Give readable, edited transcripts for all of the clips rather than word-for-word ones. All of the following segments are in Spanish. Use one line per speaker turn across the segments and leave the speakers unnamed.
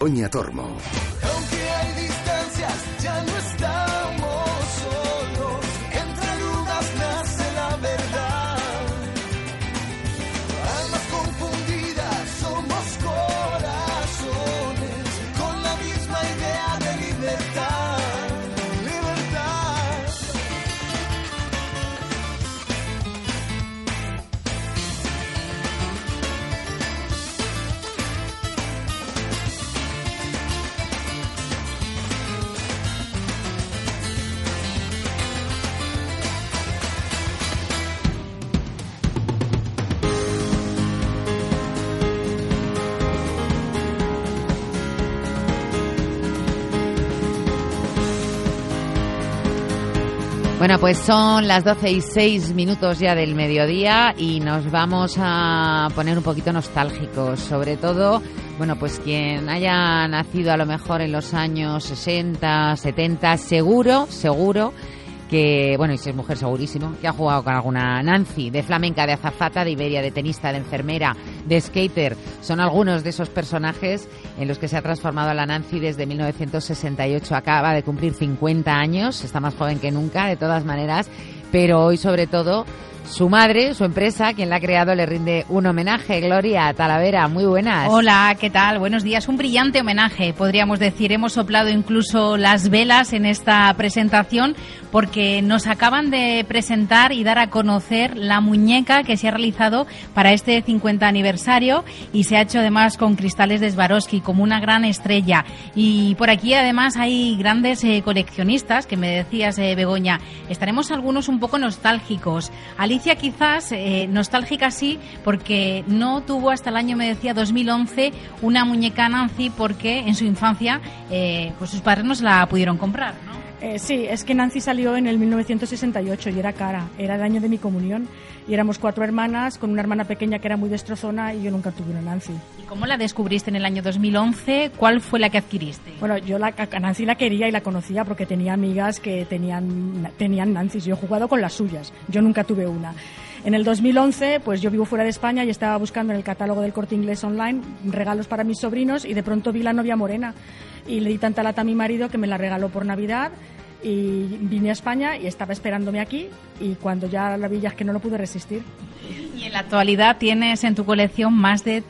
Oña Tormo.
Aunque hay distancias, ya no estamos solos. Entre dudas nace la verdad. Almas confundidas, somos corazones con la misma idea de libertad.
Bueno, pues son las 12:06 ya del mediodía y nos vamos a poner un poquito nostálgicos, sobre todo, bueno, pues quien haya nacido a lo mejor en los años 60, 70, seguro que, bueno, y si es mujer segurísimo, que ha jugado con alguna Nancy, de flamenca, de azafata, de Iberia, de tenista, de enfermera, de skater. Son algunos de esos personajes en los que se ha transformado la Nancy desde 1968. Acaba de cumplir 50 años, está más joven que nunca, de todas maneras, pero hoy sobre todo su madre, su empresa, quien la ha creado, le rinde un homenaje. Gloria Talavera, muy buenas.
Hola, ¿qué tal? Buenos días. Un brillante homenaje, podríamos decir. Hemos soplado incluso las velas en esta presentación porque nos acaban de presentar y dar a conocer la muñeca que se ha realizado para este 50 aniversario y se ha hecho además con cristales de Swarovski, como una gran estrella. Y por aquí además hay grandes coleccionistas, que me decías, Begoña. Estaremos algunos un poco nostálgicos. Alicia quizás nostálgica sí, porque no tuvo hasta el año, me decía, 2011 una muñeca Nancy porque en su infancia pues sus padres no se la pudieron comprar, ¿no?
Sí, es que Nancy salió en el 1968 y era cara, era el año de mi comunión y éramos 4 hermanas con una hermana pequeña que era muy destrozona y yo nunca tuve una Nancy.
¿Y cómo la descubriste en el año 2011? ¿Cuál fue la que adquiriste?
Bueno, yo a Nancy la quería y la conocía porque tenía amigas que tenían Nancy's. Yo he jugado con las suyas, yo nunca tuve una. En el 2011, pues yo vivo fuera de España y estaba buscando en el catálogo del Corte Inglés online regalos para mis sobrinos y de pronto vi la novia morena y le di tanta lata a mi marido que me la regaló por Navidad y vine a España y estaba esperándome aquí y cuando ya la vi ya es que no lo pude resistir.
Y en la actualidad tienes en tu colección más de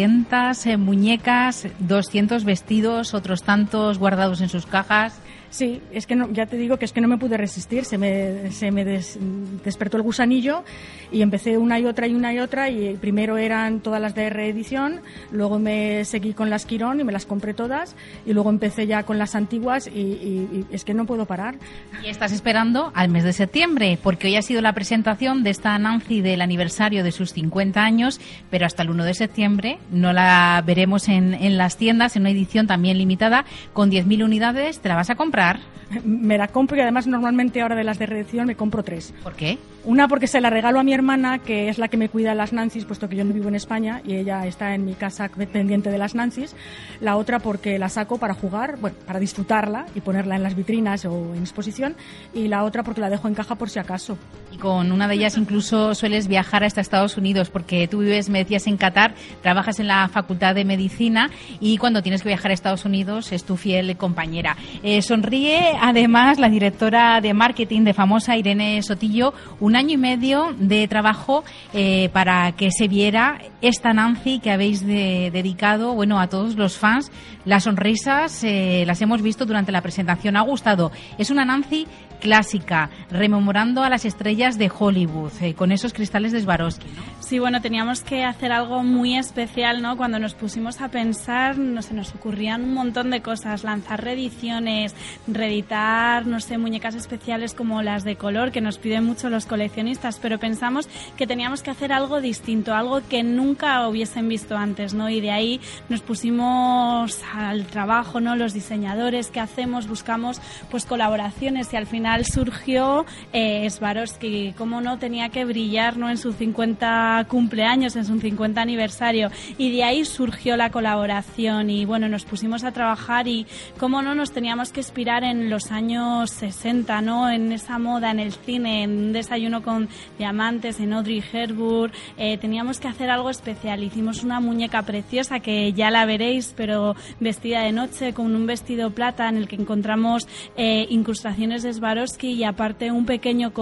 300 muñecas, 200 vestidos, otros tantos guardados en sus cajas.
Sí, es que no, ya te digo que es que no me pude resistir, se me despertó el gusanillo y empecé una y otra y primero eran todas las de reedición, luego me seguí con las Quirón y me las compré todas y luego empecé ya con las antiguas y es que no puedo parar.
Y estás esperando al mes de septiembre, porque hoy ha sido la presentación de esta Nancy del aniversario de sus 50 años, pero hasta el 1 de septiembre no la veremos en las tiendas, en una edición también limitada, con 10.000 unidades. ¿Te la vas a comprar?
Me la compro y además normalmente ahora de las de reedición me compro 3.
¿Por qué?
Una porque se la regalo a mi hermana, que es la que me cuida las Nancy's, puesto que yo no vivo en España y ella está en mi casa pendiente de las Nancy's. La otra porque la saco para jugar, bueno, para disfrutarla y ponerla en las vitrinas o en exposición. Y la otra porque la dejo en caja por si acaso.
Y con una de ellas incluso sueles viajar hasta Estados Unidos, porque tú vives, me decías, en Qatar, trabajas en la Facultad de Medicina y cuando tienes que viajar a Estados Unidos es tu fiel compañera. Sonríe además la directora de marketing de Famosa, Irene Sotillo, 1 año y medio de trabajo para que se viera esta Nancy que habéis dedicado, bueno, a todos los fans. Las sonrisas las hemos visto durante la presentación, ha gustado. Es una Nancy clásica, rememorando a las estrellas de Hollywood, con esos cristales de Swarovski, ¿no?
Sí, bueno, teníamos que hacer algo muy especial, ¿no? Cuando nos pusimos a pensar, no sé, nos ocurrían un montón de cosas, lanzar reediciones, reeditar, no sé, muñecas especiales como las de color, que nos piden mucho los coleccionistas, pero pensamos que teníamos que hacer algo distinto, algo que nunca hubiesen visto antes, ¿no? Y de ahí nos pusimos al trabajo, ¿no? Los diseñadores que hacemos, buscamos pues colaboraciones y al final final surgió Swarovski, cómo no tenía que brillar, ¿no?, en su 50 cumpleaños, en su 50 aniversario, y de ahí surgió la colaboración y bueno, nos pusimos a trabajar y cómo no nos teníamos que inspirar en los años 60, ¿no?, en esa moda, en el cine, en un desayuno con diamantes, en Audrey Hepburn, teníamos que hacer algo especial. Hicimos una muñeca preciosa que ya la veréis, pero vestida de noche con un vestido plata en el que encontramos incrustaciones de Swarovski y aparte un pequeño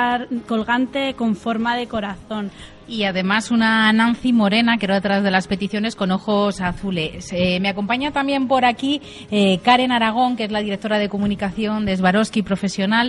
colgante con forma de corazón.
Y además una Nancy morena, que era otra de las peticiones, con ojos azules. Me acompaña también por aquí Karen Aragón, que es la directora de comunicación de Swarovski Profesional.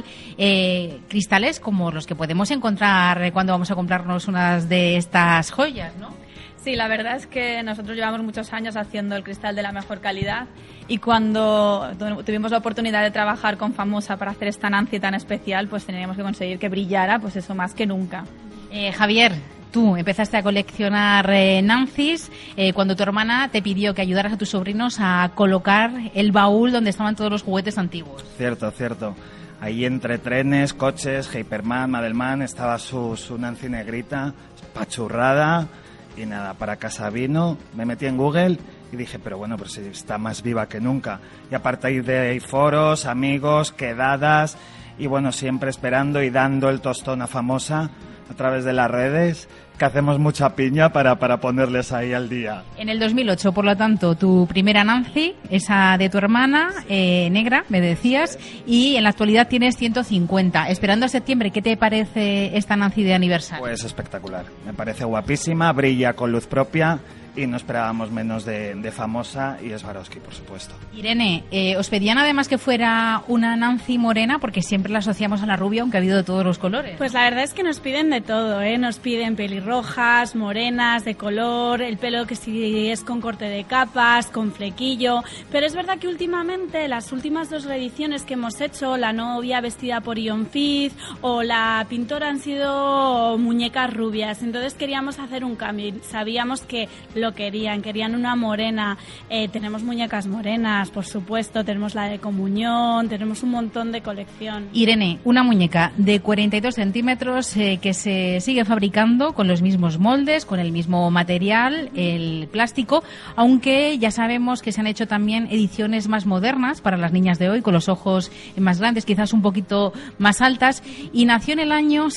Cristales como los que podemos encontrar cuando vamos a comprarnos unas de estas joyas, ¿no?
Sí, la verdad es que nosotros llevamos muchos años haciendo el cristal de la mejor calidad y cuando tuvimos la oportunidad de trabajar con Famosa para hacer esta Nancy tan especial, pues teníamos que conseguir que brillara, pues eso más que nunca.
Javier, tú empezaste a coleccionar Nancy's cuando tu hermana te pidió que ayudaras a tus sobrinos a colocar el baúl donde estaban todos los juguetes antiguos.
Cierto. Ahí entre trenes, coches, Hyperman, Madelman, estaba su Nancy negrita, pachurrada. Y nada, para casa vino, me metí en Google y dije, pero bueno, pues está más viva que nunca. Y a partir de ahí foros, amigos, quedadas, y bueno, siempre esperando y dando el tostón a Famosa a través de las redes, que hacemos mucha piña para ponerles ahí al día.
En el 2008, por lo tanto, tu primera Nancy, esa de tu hermana, negra, me decías, y en la actualidad tienes 150. Esperando a septiembre, ¿qué te parece esta Nancy de aniversario?
Pues espectacular, me parece guapísima, brilla con luz propia y no esperábamos menos de Famosa y Swarovski, por supuesto.
Irene, ¿os pedían además que fuera una Nancy morena? Porque siempre la asociamos a la rubia, aunque ha habido de todos los colores.
Pues la verdad es que nos piden de todo, nos piden pelirrojas, morenas, de color, el pelo que si es con corte de capas, con flequillo, pero es verdad que últimamente las últimas 2 reediciones que hemos hecho, la novia vestida por Ion Fitz o la pintora, han sido muñecas rubias, entonces queríamos hacer un cambio y sabíamos que lo querían una morena. Tenemos muñecas morenas, por supuesto, tenemos la de comunión, tenemos un montón de colección.
Irene, una muñeca de 42 centímetros que se sigue fabricando con los mismos moldes, con el mismo material, el plástico, aunque ya sabemos que se han hecho también ediciones más modernas para las niñas de hoy, con los ojos más grandes, quizás un poquito más altas, y nació en el año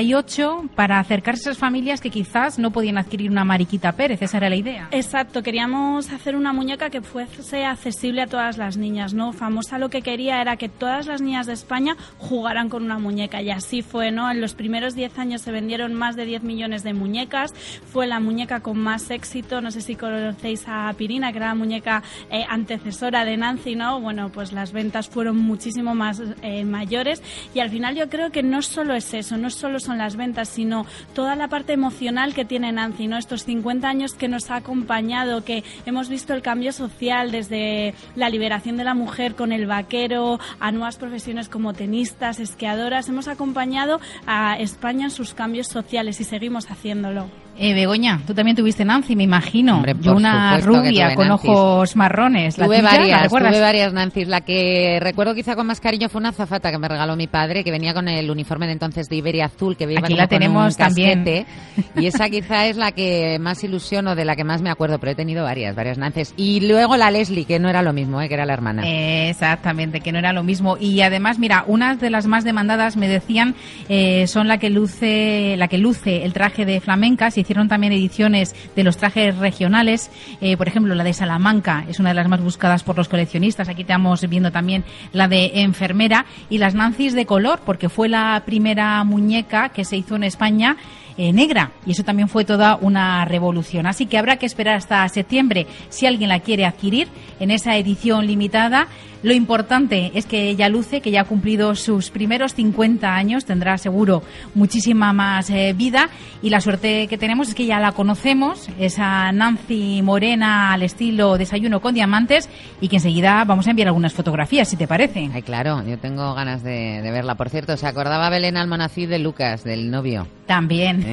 68 para acercarse a esas familias que quizás no podían adquirir una Mariquita Pérez. Esa era la idea.
Exacto, queríamos hacer una muñeca que fuese accesible a todas las niñas, ¿no? Famosa lo que quería era que todas las niñas de España jugaran con una muñeca y así fue, ¿no? En los primeros 10 años se vendieron más de 10 millones de muñecas, fue la muñeca con más éxito, no sé si conocéis a Pirina, que era la muñeca antecesora de Nancy, ¿no? Bueno, pues las ventas fueron muchísimo más mayores y al final yo creo que no solo es eso, no solo son las ventas, sino toda la parte emocional que tiene Nancy, ¿no? Estos 50 años que nos ha acompañado, que hemos visto el cambio social desde la liberación de la mujer con el vaquero, a nuevas profesiones como tenistas, esquiadoras, hemos acompañado a España en sus cambios sociales y seguimos haciéndolo.
Begoña, tú también tuviste Nancy, me imagino.
Hombre,
yo una rubia con
Nancy's.
Ojos marrones.
Tuve varias Nancy's. La que recuerdo quizá con más cariño fue una azafata que me regaló mi padre, que venía con el uniforme de entonces de Iberia azul, que iba
aquí la tenemos también.
Y esa quizá es la que más ilusión o de la que más me acuerdo, pero he tenido varias Nancy's. Y luego la Leslie, que no era lo mismo, que era la hermana.
Exactamente, que no era lo mismo. Y además, mira, unas de las más demandadas me decían son la que luce el traje de flamenca. Se hicieron también ediciones de los trajes regionales, por ejemplo la de Salamanca es una de las más buscadas por los coleccionistas. Aquí estamos viendo también la de enfermera y las Nancy's de color, porque fue la primera muñeca que se hizo en España negra, y eso también fue toda una revolución. Así que habrá que esperar hasta septiembre si alguien la quiere adquirir en esa edición limitada. Lo importante es que ella luce, que ya ha cumplido sus primeros 50 años, tendrá seguro muchísima más vida, y la suerte que tenemos es que ya la conocemos, esa Nancy morena al estilo desayuno con diamantes, y que enseguida vamos a enviar algunas fotografías, si te parece.
Ay, claro, yo tengo ganas de verla. Por cierto, ¿se acordaba Belén Almonacid de Lucas, del novio?
También,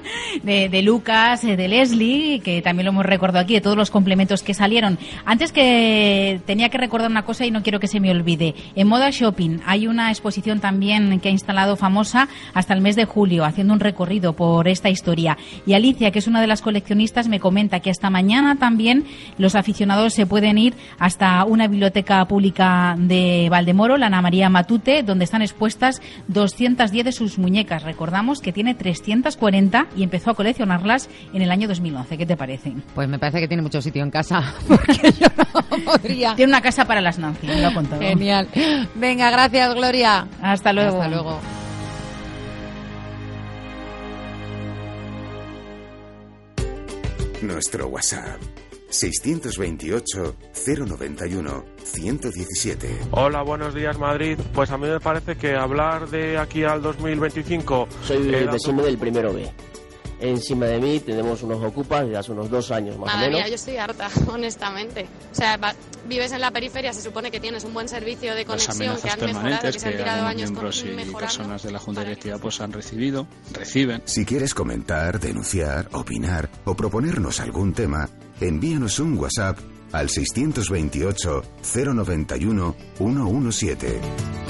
de Lucas, de Leslie, que también lo hemos recordado aquí, de todos los complementos que salieron. Antes que tenía que recordar una cosa y no no quiero que se me olvide. En Moda Shopping hay una exposición también que ha instalado Famosa hasta el mes de julio, haciendo un recorrido por esta historia. Y Alicia, que es una de las coleccionistas, me comenta que hasta mañana también los aficionados se pueden ir hasta una biblioteca pública de Valdemoro, la Ana María Matute, donde están expuestas 210 de sus muñecas. Recordamos que tiene 340 y empezó a coleccionarlas en el año 2011. ¿Qué te parece?
Pues me parece que tiene mucho sitio en casa, porque yo no podría.
Tiene una casa para las Nancy, me lo ha contado.
Genial. Venga, gracias, Gloria.
Hasta luego.
Hasta luego.
Nuestro WhatsApp 628 091 117.
Hola, buenos días, Madrid. Pues a mí me parece que hablar de aquí al 2025...
Soy vecino del primero B. Encima de mí tenemos unos ocupas desde hace unos 2 años más o menos.
Mía, yo estoy harta, honestamente. O sea, vives en la periferia, se supone que tienes un buen servicio de conexión, que han mejorado, que se han tirado años
miembros y
mejorando.
personas de la Junta Directiva pues reciben.
Si quieres comentar, denunciar, opinar o proponernos algún tema, envíanos un WhatsApp al 628 091 117.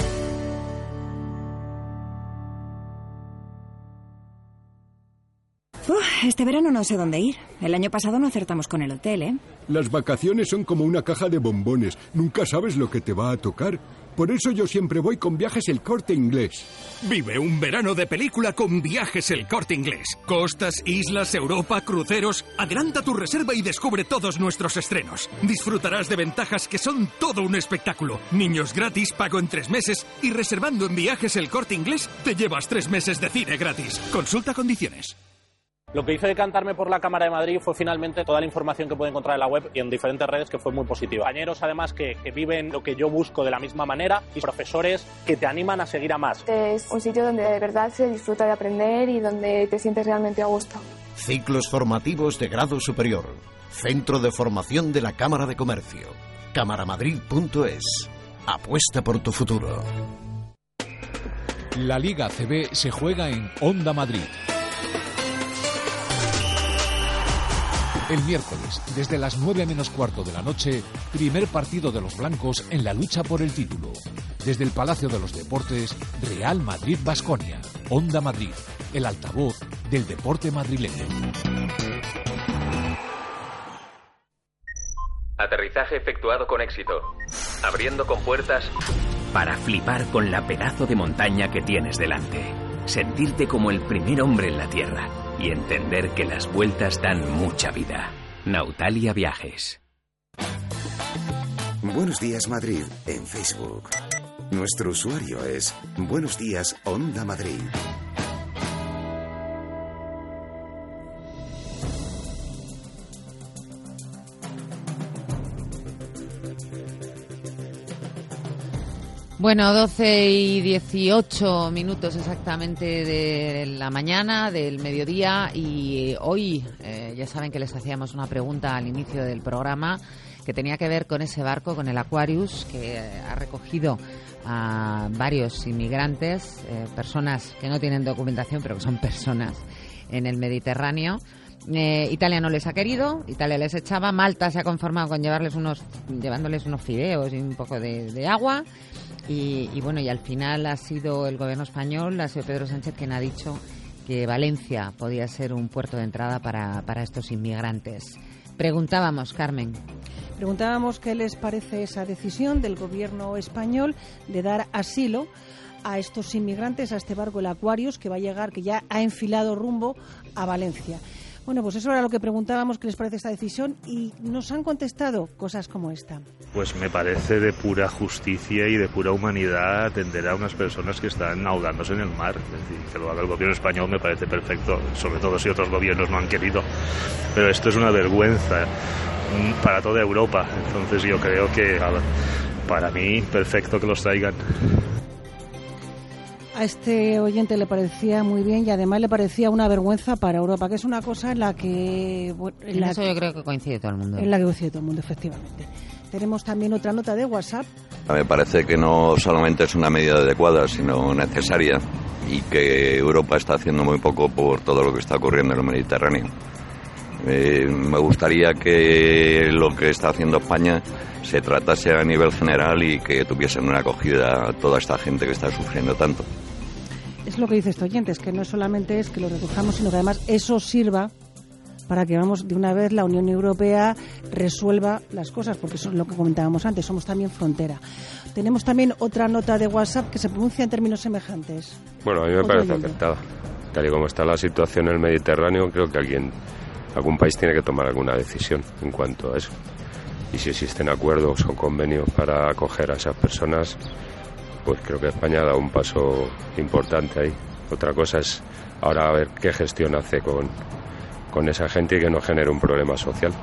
Este verano no sé dónde ir. El año pasado no acertamos con el hotel, ¿eh?
Las vacaciones son como una caja de bombones. Nunca sabes lo que te va a tocar. Por eso yo siempre voy con Viajes El Corte Inglés.
Vive un verano de película con Viajes El Corte Inglés. Costas, islas, Europa, cruceros. Adelanta tu reserva y descubre todos nuestros estrenos. Disfrutarás de ventajas que son todo un espectáculo. Niños gratis, pago en 3 meses. Y reservando en Viajes El Corte Inglés, te llevas 3 meses de cine gratis. Consulta condiciones.
Lo que hizo decantarme por la Cámara de Madrid fue finalmente toda la información que puede encontrar en la web y en diferentes redes, que fue muy positiva. Compañeros, además, que viven lo que yo busco de la misma manera, y profesores que te animan a seguir a más.
Es un sitio donde de verdad se disfruta de aprender y donde te sientes realmente a gusto.
Ciclos formativos de grado superior. Centro de formación de la Cámara de Comercio. Camaramadrid.es. Apuesta por tu futuro.
La Liga ACB se juega en Onda Madrid. El miércoles, desde las 9 menos cuarto de la noche, primer partido de los blancos en la lucha por el título. Desde el Palacio de los Deportes, Real Madrid-Baskonia. Onda Madrid, el altavoz del deporte madrileño.
Aterrizaje efectuado con éxito. Abriendo compuertas para flipar con la pedazo de montaña que tienes delante. Sentirte como el primer hombre en la Tierra y entender que las vueltas dan mucha vida. Nautalia Viajes.
Buenos días, Madrid en Facebook. Nuestro usuario es Buenos Días Onda Madrid.
Bueno, 12 y 18 minutos exactamente de la mañana, del mediodía, y hoy ya saben que les hacíamos una pregunta al inicio del programa que tenía que ver con ese barco, con el Aquarius, que ha recogido a varios inmigrantes, personas que no tienen documentación, pero que son personas en el Mediterráneo. Italia no les ha querido, Italia les echaba, Malta se ha conformado con llevándoles unos fideos y un poco de agua. Y bueno, y al final ha sido el gobierno español, ha sido Pedro Sánchez quien ha dicho que Valencia podía ser un puerto de entrada para estos inmigrantes. Preguntábamos, Carmen.
Preguntábamos qué les parece esa decisión del gobierno español de dar asilo a estos inmigrantes, a este barco, el Aquarius, que va a llegar, que ya ha enfilado rumbo a Valencia. Bueno, pues eso era lo que preguntábamos, qué les parece esta decisión, y nos han contestado cosas como esta.
Pues me parece de pura justicia y de pura humanidad atender a unas personas que están ahogándose en el mar. Es decir, que lo haga el gobierno español me parece perfecto, sobre todo si otros gobiernos no han querido. Pero esto es una vergüenza para toda Europa. Entonces yo creo que para mí perfecto que los traigan.
A este oyente le parecía muy bien y además le parecía una vergüenza para Europa, que es una cosa en la que...
Eso yo creo que coincide todo el mundo.
En la que coincide todo el mundo, efectivamente. Tenemos también otra nota de WhatsApp.
Me parece que no solamente es una medida adecuada, sino necesaria, y que Europa está haciendo muy poco por todo lo que está ocurriendo en el Mediterráneo. Me gustaría que lo que está haciendo España se tratase a nivel general y que tuviesen una acogida a toda esta gente que está sufriendo tanto.
Es lo que dice este oyente, es que no solamente es que lo reduzcamos, sino que además eso sirva para que, vamos, de una vez la Unión Europea resuelva las cosas, porque eso es lo que comentábamos antes, somos también frontera. Tenemos también otra nota de WhatsApp que se pronuncia en términos semejantes.
Bueno, a mí me parece acertada. Tal y como está la situación en el Mediterráneo, creo que algún país tiene que tomar alguna decisión en cuanto a eso. Y si existen acuerdos o convenios para acoger a esas personas, pues creo que España ha dado un paso importante ahí. Otra cosa es ahora a ver qué gestión hace con esa gente y que no genere un problema social.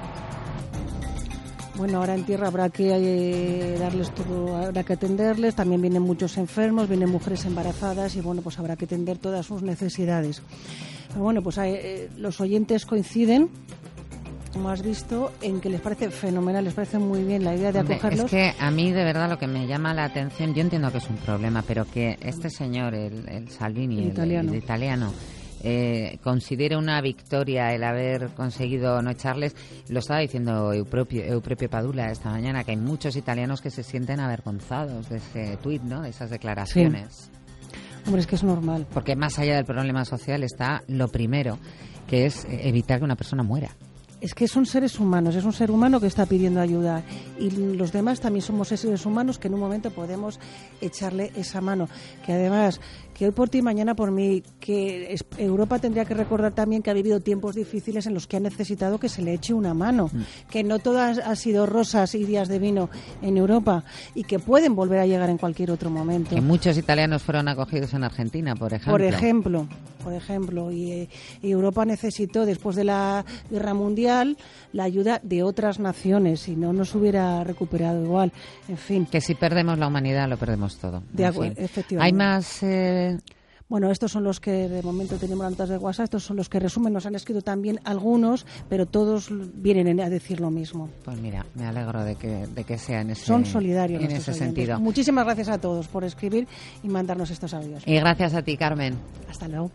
Bueno, ahora en tierra habrá que darles todo, habrá que atenderles. También vienen muchos enfermos, vienen mujeres embarazadas y bueno, pues habrá que atender todas sus necesidades. Pero bueno, pues los oyentes coinciden, como has visto, en que les parece fenomenal, les parece muy bien la idea de acogerlos.
Es que a mí de verdad lo que me llama la atención, yo entiendo que es un problema, pero que este señor, el Salvini, el italiano, considera una victoria el haber conseguido no echarles. Lo estaba diciendo Eupropio Padula esta mañana, que hay muchos italianos que se sienten avergonzados de ese tuit, ¿no? De esas declaraciones.
Sí. Hombre, es que es normal.
Porque más allá del problema social está lo primero, que es evitar que una persona muera.
Es que son seres humanos, es un ser humano que está pidiendo ayuda y los demás también somos seres humanos que en un momento podemos echarle esa mano. Que además, que hoy por ti, mañana por mí, que Europa tendría que recordar también que ha vivido tiempos difíciles en los que ha necesitado que se le eche una mano, que no todo ha sido rosas y días de vino en Europa y que pueden volver a llegar en cualquier otro momento.
Que muchos italianos fueron acogidos en Argentina, por ejemplo. Por ejemplo, y Europa necesitó, después de la Guerra Mundial, la ayuda de otras naciones, si no nos hubiera recuperado igual. En fin. Que si perdemos la humanidad, lo perdemos todo.
De acuerdo, efectivamente.
¿Hay más...?
Bueno, estos son los que de momento tenemos las notas de WhatsApp, estos son los que resumen, nos han escrito también algunos, pero todos vienen a decir lo mismo.
Pues mira, me alegro de que sea en ese,
son solidarios
en ese sentido.
Muchísimas gracias a todos por escribir y mandarnos estos audios.
Y gracias a ti, Carmen.
Hasta luego.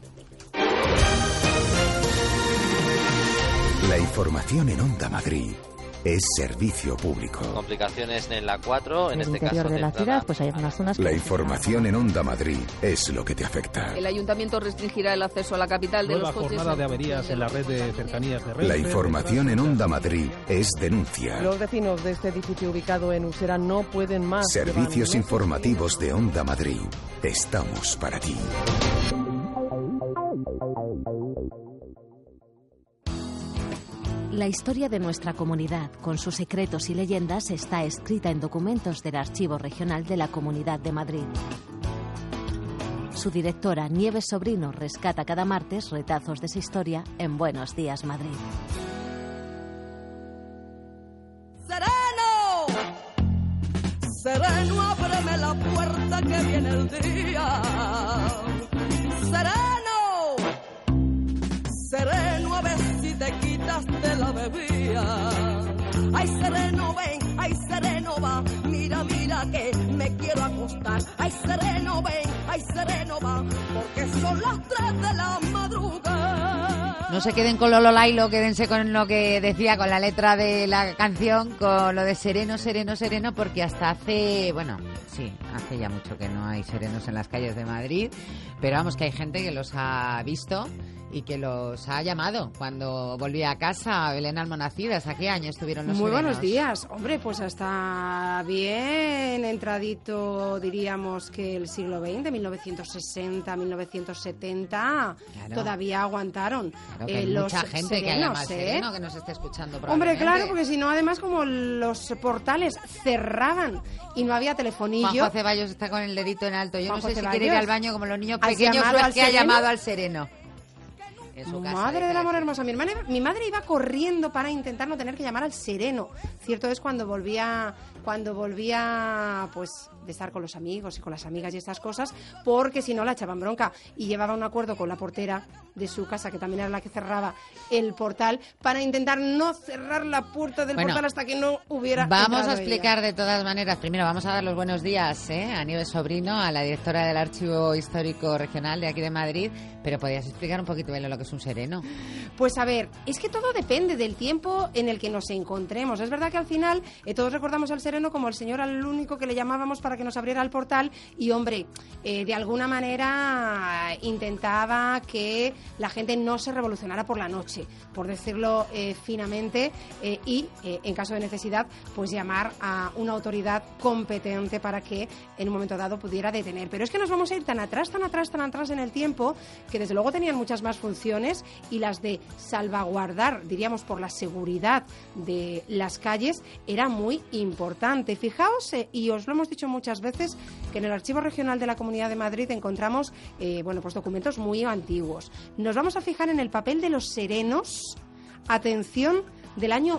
La información en Onda Madrid es servicio público.
Complicaciones en la 4, en este
interior
caso
de la ciudad, pues hay algunas zonas.
La información en Onda Madrid es lo que te afecta.
El ayuntamiento restringirá el acceso a la capital de los coches.
Nueva jornada de averías en la red de cercanías de Renfe.
La información en Onda Madrid es denuncia.
Los vecinos de este edificio ubicado en Usera no pueden más.
Servicios informativos de Onda Madrid. Estamos para ti.
La historia de nuestra comunidad, con sus secretos y leyendas, está escrita en documentos del Archivo Regional de la Comunidad de Madrid. Su directora, Nieves Sobrino, rescata cada martes retazos de su historia en Buenos Días, Madrid.
¡Sereno! Sereno, ábreme la puerta que viene el día. ¡Sereno! Sereno, a ver si te quitas de la bebida. Ay, sereno, ven, ay, sereno, va. Mira, mira que me quiero acostar. Ay, sereno, ven, ay, sereno, va. Porque son las 3 de la madrugada.
No se queden con Lolo Lailo, quédense con lo que decía, con la letra de la canción, con lo de sereno, sereno, sereno, porque hasta hace ya mucho que no hay serenos en las calles de Madrid, pero vamos, que hay gente que los ha visto y que los ha llamado cuando volvía a casa. Belén Almonacidas, ¿a qué año estuvieron los
Muy
serenos?
Buenos días. Hombre, pues hasta bien entradito, diríamos que el siglo XX, 1960, 1970,
Claro.
Todavía aguantaron.
Claro, que hay
los
mucha gente
serenos,
que haya más sereno que nos esté escuchando.
Hombre, claro, porque si no, además, como los portales cerraban y no había telefonillo.
Juanjo Ceballos está con el dedito en alto. Yo
Juanjo
no sé
Ceballos,
si quiere ir al baño como los niños
¿has
pequeños
llamado
o es
al
que ha
sereno?
llamado al sereno. En su casa,
Madre del amor hermoso. Mi madre iba corriendo para intentar no tener que llamar al sereno. Cierto es, cuando volvía cuando volvía pues de estar con los amigos y con las amigas y estas cosas, porque si no la echaban bronca, y llevaba un acuerdo con la portera de su casa, que también era la que cerraba el portal, para intentar no cerrar la puerta del portal hasta que no hubiera
Vamos a explicar
ella.
de todas maneras. Primero vamos a dar los buenos días a Nieves Sobrino, a la directora del Archivo Histórico Regional de aquí de Madrid, pero podrías explicar un poquito lo que es un sereno.
Pues a ver, es que todo depende del tiempo en el que nos encontremos. Es verdad que al final todos recordamos al sereno como el señor al único que le llamábamos para que nos abriera el portal y, hombre, de alguna manera intentaba que la gente no se revolucionara por la noche, por decirlo finamente, y en caso de necesidad, pues llamar a una autoridad competente para que en un momento dado pudiera detener. Pero es que nos vamos a ir tan atrás en el tiempo, que desde luego tenían muchas más funciones, y las de salvaguardar, diríamos, por la seguridad de las calles era muy importante. Fijaos, y os lo hemos dicho muchas veces, que en el Archivo Regional de la Comunidad de Madrid encontramos pues documentos muy antiguos. Nos vamos a fijar en el papel de los serenos, atención, del año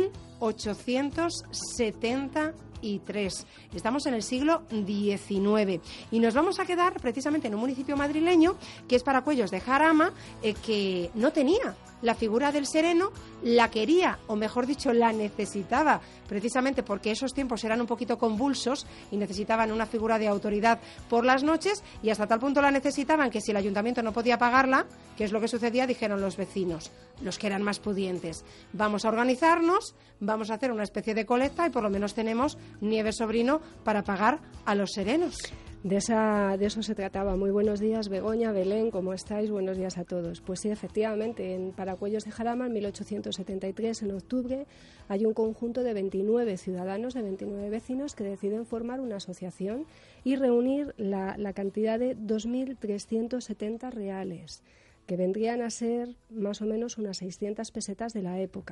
1873. Estamos en el siglo XIX y nos vamos a quedar precisamente en un municipio madrileño que es Paracuellos de Jarama, que no tenía la figura del sereno, la quería, o mejor dicho, la necesitaba, precisamente porque esos tiempos eran un poquito convulsos y necesitaban una figura de autoridad por las noches, y hasta tal punto la necesitaban que si el ayuntamiento no podía pagarla, que es lo que sucedía, dijeron los vecinos, los que eran más pudientes, vamos a organizarnos, vamos a hacer una especie de colecta y por lo menos tenemos Nieves Sobrino para pagar a los serenos.
De eso se trataba. Muy buenos días, Begoña, Belén, ¿cómo estáis? Buenos días a todos. Pues sí, efectivamente, en Paracuellos de Jarama, en 1873, en octubre, hay un conjunto de 29 ciudadanos, de 29 vecinos, que deciden formar una asociación y reunir la cantidad de 2.370 reales, que vendrían a ser más o menos unas 600 pesetas de la época.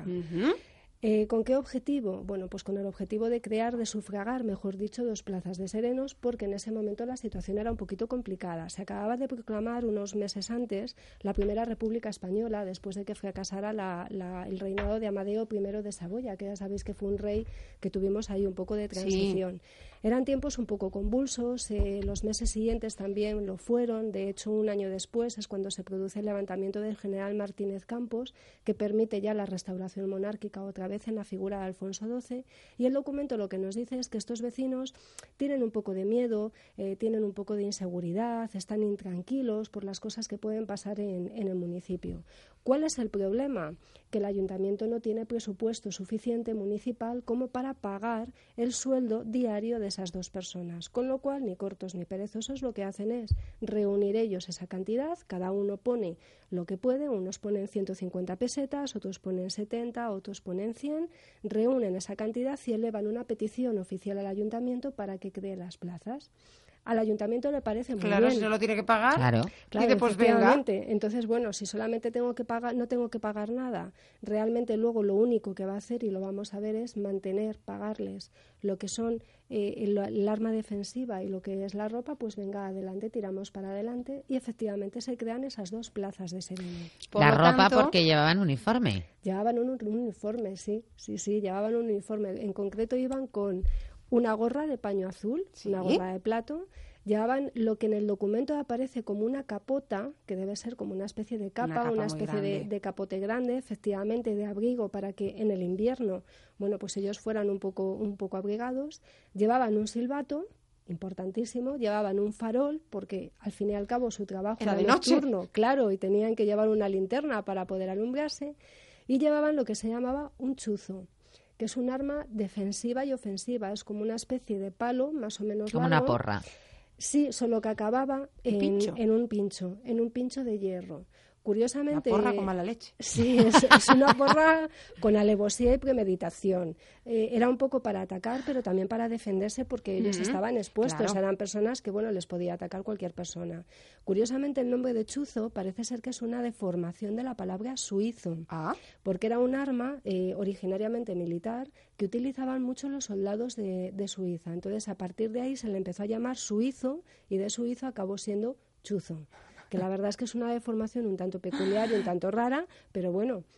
¿Con qué objetivo? Bueno, pues con el objetivo de sufragar, mejor dicho, 2 plazas de serenos, porque en ese momento la situación era un poquito complicada. Se acababa de proclamar unos meses antes la Primera República Española, después de que fracasara el reinado de Amadeo I de Saboya, que ya sabéis que fue un rey que tuvimos ahí un poco de transición. Sí. Eran tiempos un poco convulsos, los meses siguientes también lo fueron. De hecho, un año después es cuando se produce el levantamiento del general Martínez Campos, que permite ya la restauración monárquica otra vez en la figura de Alfonso XII, y el documento lo que nos dice es que estos vecinos tienen un poco de miedo, tienen un poco de inseguridad, están intranquilos por las cosas que pueden pasar en el municipio. ¿Cuál es el problema? Que el ayuntamiento no tiene presupuesto suficiente municipal como para pagar el sueldo diario de esas 2 personas, con lo cual ni cortos ni perezosos lo que hacen es reunir ellos esa cantidad, cada uno pone lo que puede, unos ponen 150 pesetas, otros ponen 70, otros ponen 100, reúnen esa cantidad y elevan una petición oficial al ayuntamiento para que cree las plazas. Al ayuntamiento le parece muy bien.
Claro, si no lo tiene que pagar,
claro,
y después venga.
Entonces, bueno, si solamente tengo que pagar, no tengo que pagar nada. Realmente luego lo único que va a hacer, y lo vamos a ver, es pagarles lo que son el arma defensiva y lo que es la ropa, pues venga adelante, tiramos para adelante, y efectivamente se crean esas 2 plazas de sereno.
La ropa porque llevaban uniforme.
Llevaban un uniforme, sí, llevaban un uniforme. En concreto iban con una gorra de paño azul, ¿sí?, una gorra de plato. Llevaban lo que en el documento aparece como una capota, que debe ser como una especie de capa, una especie de capote grande, efectivamente, de abrigo, para que en el invierno, bueno, pues ellos fueran un poco abrigados. Llevaban un silbato, importantísimo, llevaban un farol, porque al fin y al cabo su trabajo
era de noche,
claro, y tenían que llevar una linterna para poder alumbrarse, y llevaban lo que se llamaba un chuzo, que es un arma defensiva y ofensiva, es como una especie de palo más o menos
como
largo.
Una porra.
Sí, solo que acababa en un pincho de hierro. Curiosamente,
una porra con mala leche.
Sí, es una porra con alevosía y premeditación. Era un poco para atacar, pero también para defenderse, porque ellos estaban expuestos. Claro. Eran personas que, bueno, les podía atacar cualquier persona. Curiosamente, el nombre de chuzo parece ser que es una deformación de la palabra suizo, porque era un arma originariamente militar que utilizaban mucho los soldados de Suiza. Entonces, a partir de ahí se le empezó a llamar suizo, y de suizo acabó siendo chuzo, que la verdad es que es una deformación un tanto peculiar y un tanto rara, pero bueno,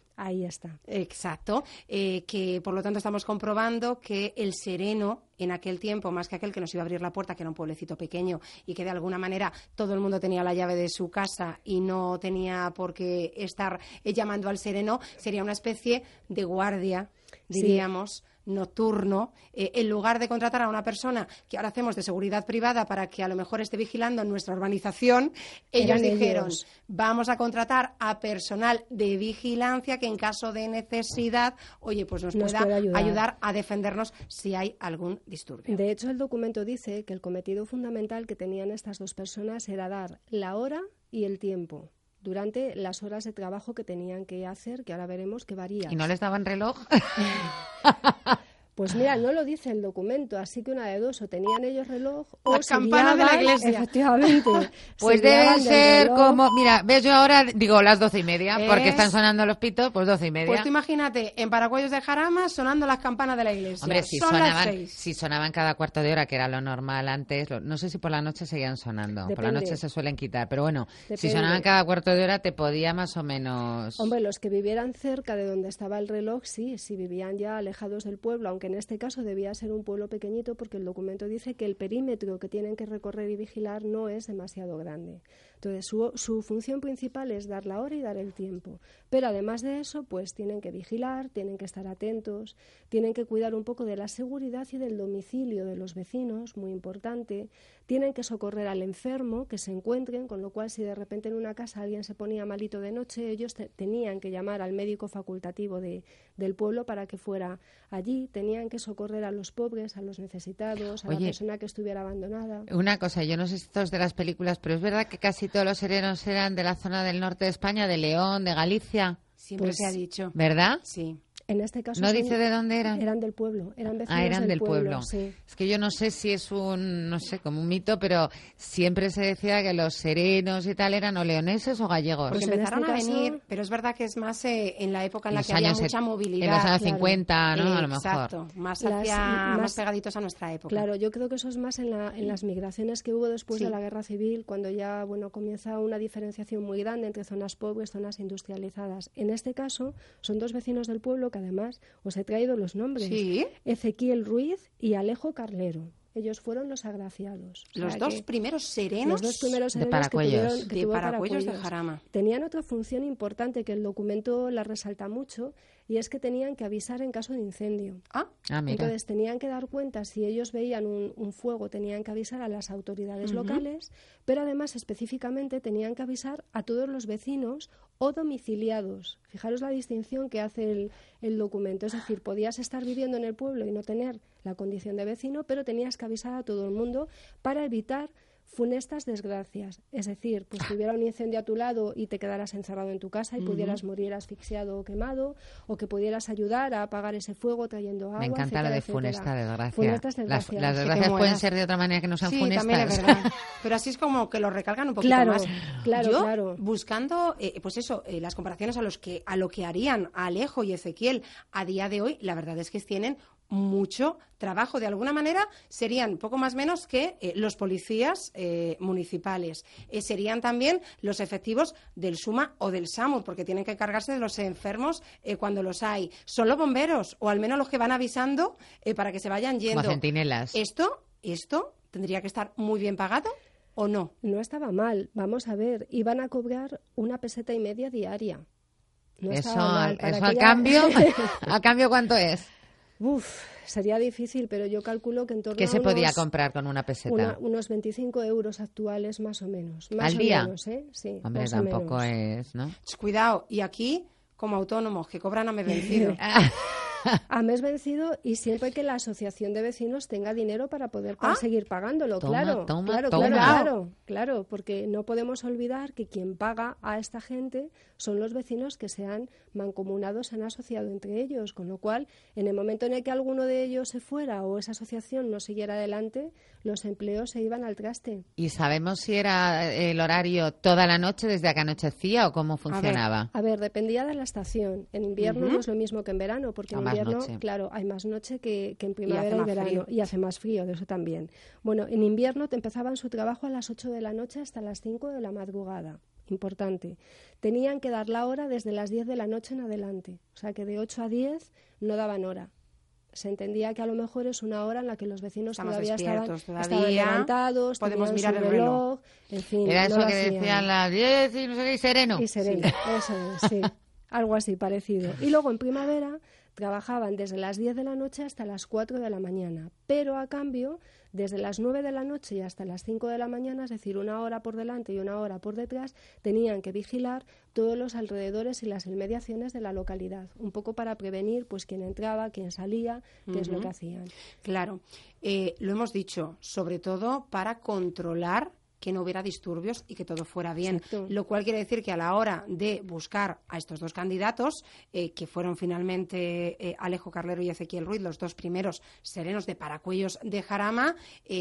Ahí está.
Exacto. Que por lo tanto estamos comprobando que el sereno en aquel tiempo, más que aquel que nos iba a abrir la puerta, que era un pueblecito pequeño y que de alguna manera todo el mundo tenía la llave de su casa y no tenía por qué estar llamando al sereno, sería una especie de guardia, diríamos, nocturno, en lugar de contratar a una persona que ahora hacemos de seguridad privada para que a lo mejor esté vigilando en nuestra urbanización, ellos dijeron, vamos a contratar a personal de vigilancia que en caso de necesidad, oye, pues nos pueda ayudar a defendernos si hay algún disturbio.
De hecho, el documento dice que el cometido fundamental que tenían estas dos personas era dar la hora y el tiempo durante las horas de trabajo que tenían que hacer, que ahora veremos que varía.
¿Y no les daban reloj?
Pues mira, no lo dice el documento, así que una de dos, o tenían ellos reloj o
la campana de la iglesia.
Efectivamente.
Pues debe ser como, mira, ves, yo ahora digo las 12:30, porque están sonando los pitos, pues 12:30.
Pues tú imagínate, en Paracuellos de Jarama sonando las campanas de la iglesia.
Hombre, si
Son
sonaban cada cuarto de hora, que era lo normal antes, no sé si por la noche seguían sonando, por la noche se suelen quitar, pero bueno, si sonaban cada cuarto de hora te podía más o menos...
Hombre, los que vivieran cerca de donde estaba el reloj, sí, si vivían ya alejados del pueblo, aunque en este caso debía ser un pueblo pequeñito porque el documento dice que el perímetro que tienen que recorrer y vigilar no es demasiado grande. Entonces, su función principal es dar la hora y dar el tiempo. Pero además de eso, pues tienen que vigilar, tienen que estar atentos, tienen que cuidar un poco de la seguridad y del domicilio de los vecinos, muy importante. Tienen que socorrer al enfermo que se encuentren, con lo cual si de repente en una casa alguien se ponía malito de noche, ellos tenían que llamar al médico facultativo del pueblo para que fuera allí. Tenían que socorrer a los pobres, a los necesitados, a la persona que estuviera abandonada.
Una cosa, yo no sé si esto es de las películas, pero es verdad que casi todos los serenos eran de la zona del norte de España, de León, de Galicia.
Siempre se ha dicho.
¿Verdad?
Sí.
En este caso
¿No dice de dónde eran?
Eran del pueblo, eran vecinos
eran del pueblo.
Sí.
Es que yo no sé si es un, no sé, como un mito, pero siempre se decía que los serenos y tal eran o leoneses o gallegos.
Porque empezaron a venir, pero es verdad que es más en la época en la que había mucha movilidad.
En los años 50, ¿no? A lo mejor.
Exacto, más pegaditos a nuestra época.
Claro, yo creo que eso es más en las migraciones que hubo después de la Guerra Civil, cuando ya comienza una diferenciación muy grande entre zonas pobres, zonas industrializadas. En este caso, son dos vecinos del pueblo que además os he traído los nombres.
¿Sí?
Ezequiel Ruiz y Alejo Carlero. Ellos fueron los agraciados.
Los dos primeros serenos
de Paracuellos.
De Paracuellos de Jarama.
Tenían otra función importante que el documento la resalta mucho, y es que tenían que avisar en caso de incendio.
Mira.
Entonces tenían que dar cuenta, si ellos veían un fuego, tenían que avisar a las autoridades locales, pero además específicamente tenían que avisar a todos los vecinos o domiciliados. Fijaros la distinción que hace el documento. Es decir, podías estar viviendo en el pueblo y no tener la condición de vecino, pero tenías que avisar a todo el mundo para evitar funestas desgracias. Es decir, pues que hubiera un incendio a tu lado y te quedaras encerrado en tu casa y pudieras morir asfixiado o quemado, o que pudieras ayudar a apagar ese fuego trayendo agua.
Me encanta
etcétera,
de
etcétera.
funesta desgracia.
Funestas desgracias.
Las desgracias pueden ser de otra manera que no sean funestas.
También es verdad. Pero así es como que lo recalcan un poquito más.
Claro.
Buscando, pues eso, las comparaciones a lo que harían Alejo y Ezequiel a día de hoy, la verdad es que tienen mucho trabajo. De alguna manera serían poco más menos que los policías municipales. Serían también los efectivos del SUMA o del SAMUR, porque tienen que encargarse de los enfermos cuando los hay. Son los bomberos, o al menos los que van avisando para que se vayan yendo.
Como centinelas.
¿Esto tendría que estar muy bien pagado o no?
No estaba mal. Vamos a ver, iban a cobrar 1,5 pesetas diaria. No
eso
mal.
Eso al cambio, ¿a cambio cuánto es?
Sería difícil, pero yo calculo que en torno a
¿Qué se podía comprar con una peseta?
Unos 25 euros actuales más o menos. Más
¿Al día?
Menos, ¿eh? Sí,
hombre,
más
tampoco
o menos.
Es, ¿no?
Cuidado, y aquí, como autónomos, que cobran a mes vencido.
A mes vencido, y siempre que la asociación de vecinos tenga dinero para poder seguir pagándolo. Claro, porque no podemos olvidar que quien paga a esta gente son los vecinos que se han mancomunado, se han asociado entre ellos, con lo cual, en el momento en el que alguno de ellos se fuera o esa asociación no siguiera adelante, los empleos se iban al traste.
¿Y sabemos si era el horario toda la noche desde que anochecía o cómo funcionaba?
A ver, dependía de la estación. En invierno no es lo mismo que en verano, porque en invierno,
noche.
Claro, hay más noche que en primavera y verano. Y hace más frío, de eso también. Bueno, en invierno te empezaban su trabajo a las 8 de la noche hasta las 5 de la madrugada. importante. Tenían que dar la hora desde las 10 de la noche en adelante. O sea que de 8 a 10 no daban hora. Se entendía que a lo mejor es una hora en la que los vecinos todavía estaban levantados,
podemos mirar
el
reloj.
En fin,
era eso
no
que decían las 10 y no sé qué, y sereno.
Y sereno, sí. Eso es, sí. Algo así parecido. Y luego en primavera trabajaban desde las 10 de la noche hasta las 4 de la mañana, pero a cambio, desde las 9 de la noche y hasta las 5 de la mañana, es decir, una hora por delante y una hora por detrás, tenían que vigilar todos los alrededores y las inmediaciones de la localidad, un poco para prevenir pues quién entraba, quién salía, qué es lo que hacían.
Claro, lo hemos dicho, sobre todo para controlar que no hubiera disturbios y que todo fuera bien.
Exacto.
Lo cual quiere decir que a la hora de buscar a estos dos candidatos, que fueron finalmente Alejo Carlero y Ezequiel Ruiz, los dos primeros serenos de Paracuellos de Jarama,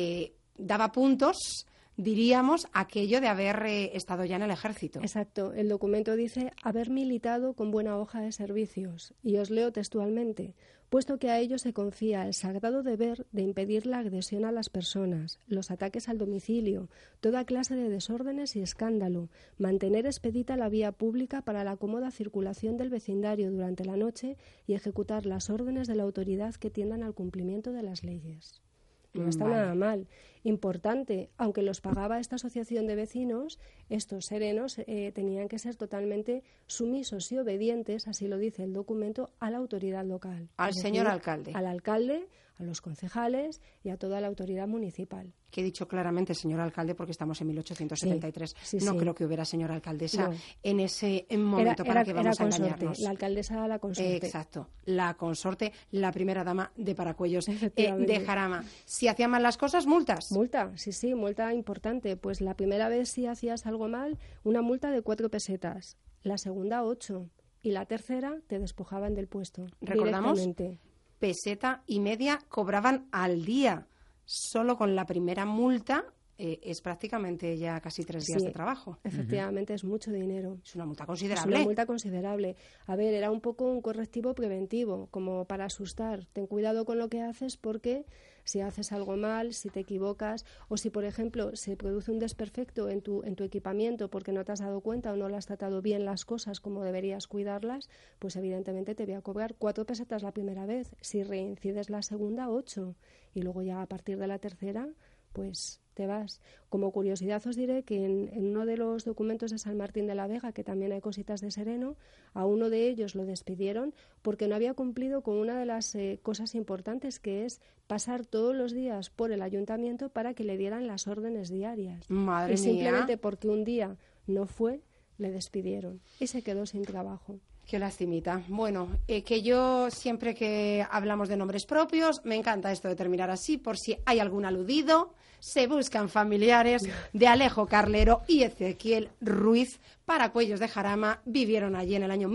daba puntos, diríamos, aquello de haber estado ya en el ejército.
Exacto. El documento dice haber militado con buena hoja de servicios. Y os leo textualmente. Puesto que a ellos se confía el sagrado deber de impedir la agresión a las personas, los ataques al domicilio, toda clase de desórdenes y escándalo, mantener expedita la vía pública para la cómoda circulación del vecindario durante la noche y ejecutar las órdenes de la autoridad que tiendan al cumplimiento de las leyes. No está nada mal. Importante, aunque los pagaba esta asociación de vecinos, estos serenos tenían que ser totalmente sumisos y obedientes, así lo dice el documento, a la autoridad local.
Al señor alcalde.
Al alcalde, a los concejales y a toda la autoridad municipal.
Que he dicho claramente señor alcalde porque estamos en 1873.
Sí,
no
sí.
creo que hubiera señora alcalesa
No.
en ese momento para que vamos a engañarnos.
La alcaldesa era la consorte.
Exacto, la consorte, la primera dama de Paracuellos
Efectivamente.
de Jarama. Si hacían mal las cosas, multas.
Multa, sí, multa importante. Pues la primera vez si hacías algo mal, una multa de 4 pesetas. La segunda, 8. Y la tercera, te despojaban del puesto.
Recordamos,
directamente.
peseta y media cobraban al día. Solo con la primera multa es prácticamente ya casi 3 días de trabajo.
Efectivamente, es mucho dinero.
Es una multa considerable.
Es una multa considerable. A ver, era un poco un correctivo preventivo, como para asustar. Ten cuidado con lo que haces porque si haces algo mal, si te equivocas o si, por ejemplo, se produce un desperfecto en tu equipamiento porque no te has dado cuenta o no le has tratado bien las cosas como deberías cuidarlas, pues evidentemente te voy a cobrar 4 pesetas la primera vez. Si reincides la segunda, 8. Y luego ya a partir de la tercera, pues te vas. Como curiosidad os diré que en uno de los documentos de San Martín de la Vega, que también hay cositas de sereno, a uno de ellos lo despidieron porque no había cumplido con una de las cosas importantes, que es pasar todos los días por el ayuntamiento para que le dieran las órdenes diarias.
Madre
y simplemente
mía.
porque un día no fue, le despidieron y se quedó sin trabajo.
Qué lastimita. Bueno, que yo siempre que hablamos de nombres propios, me encanta esto de terminar así, por si hay algún aludido, se buscan familiares de Alejo Carlero y Ezequiel Ruiz. Paracuellos de Jarama vivieron allí en el año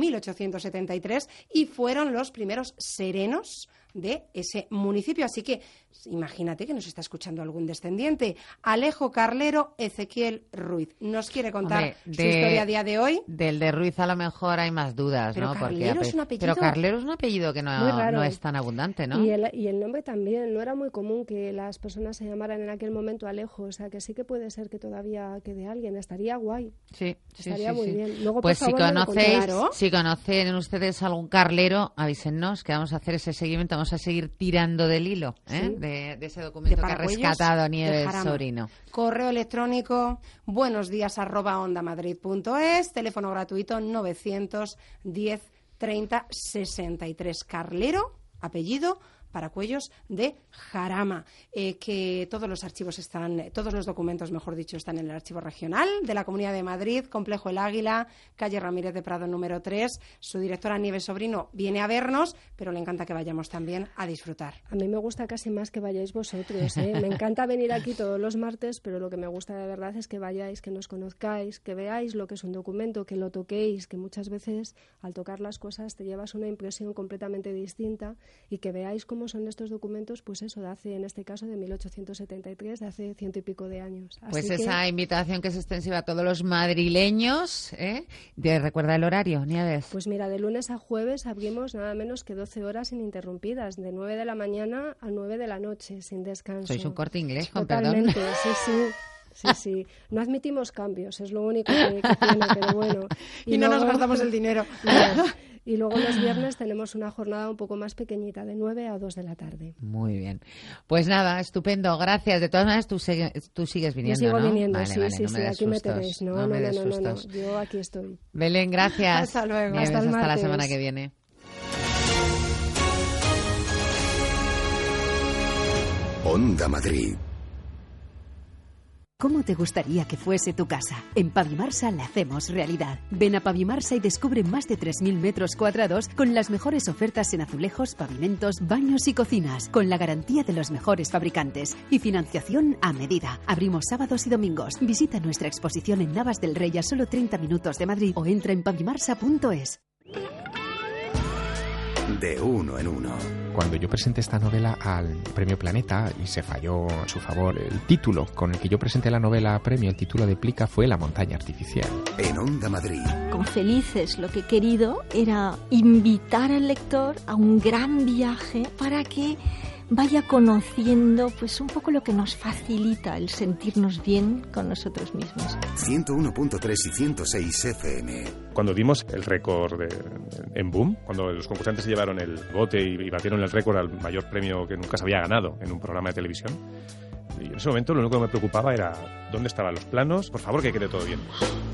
1873 y fueron los primeros serenos de ese municipio. Así que imagínate que nos está escuchando algún descendiente. Alejo Carlero, Ezequiel Ruiz. ¿Nos quiere contar su historia a día de hoy?
Del de Ruiz a lo mejor hay más dudas,
Pero
¿no?
Carlero es un apellido.
Pero Carlero es un apellido que
Muy raro.
no es tan abundante, ¿no?
Y el nombre también. No era muy común que las personas se llamaran en aquel momento Alejo. O sea, que sí que puede ser que todavía quede alguien. Estaría guay.
Sí,
Estaría muy bien. Luego,
pues
por favor,
si conocen ustedes algún carlero, avísennos que vamos a hacer ese seguimiento, vamos a seguir tirando del hilo de ese documento que ha rescatado Nieves Sobrino.
Correo electrónico buenosdías@ondamadrid.es, teléfono gratuito 910 30 63. Carlero, apellido Paracuellos de Jarama, que todos los archivos están, todos los documentos, mejor dicho, están en el archivo regional de la Comunidad de Madrid, Complejo El Águila, calle Ramírez de Prado número 3. Su directora Nieves Sobrino viene a vernos, pero le encanta que vayamos también a disfrutar.
A mí me gusta casi más que vayáis vosotros, ¿eh? Me encanta venir aquí todos los martes, pero lo que me gusta de verdad es que vayáis, que nos conozcáis, que veáis lo que es un documento, que lo toquéis, que muchas veces al tocar las cosas te llevas una impresión completamente distinta y que veáis cómo son estos documentos, pues eso, de hace, en este caso, de 1873, de hace 100 y pico de años.
Pues esa invitación que es extensiva a todos los madrileños, ¿eh? ¿Recuerda el horario, Nieves?
Pues mira, de lunes a jueves abrimos nada menos que 12 horas ininterrumpidas, de 9 de la mañana a 9 de la noche, sin descanso.
Sois un Corte Inglés, con
Totalmente,
perdón.
sí. Sí. No admitimos cambios, es lo único que tiene, pero bueno.
Y no nos gastamos el dinero.
No. Y luego los viernes tenemos una jornada un poco más pequeñita, de 9 a 2 de la tarde.
Muy bien. Pues nada, estupendo, gracias. De todas maneras, tú sigues viniendo,
Yo sigo
¿no?
viniendo,
vale,
sí, aquí me tenéis. No, yo aquí estoy.
Belén, gracias.
Hasta luego.
Nieves,
hasta
la semana que viene.
Onda Madrid.
¿Cómo te gustaría que fuese tu casa? En Pavimarsa la hacemos realidad. Ven a Pavimarsa y descubre más de 3.000 metros cuadrados con las mejores ofertas en azulejos, pavimentos, baños y cocinas, con la garantía de los mejores fabricantes y financiación a medida. Abrimos sábados y domingos. Visita nuestra exposición en Navas del Rey a solo 30 minutos de Madrid o entra en pavimarsa.es.
De uno en uno.
Cuando yo presenté esta novela al Premio Planeta y se falló a su favor el título con el que yo presenté la novela a premio, el título de Plica fue La montaña artificial.
En Onda Madrid.
Con Felices lo que he querido era invitar al lector a un gran viaje para que vaya conociendo pues un poco lo que nos facilita el sentirnos bien con nosotros mismos.
101.3 y 106 FM.
Cuando dimos el récord en Boom, cuando los concursantes se llevaron el bote y batieron el récord al mayor premio que nunca se había ganado en un programa de televisión, y en ese momento lo único que me preocupaba era dónde estaban los planos, por favor que quede todo bien.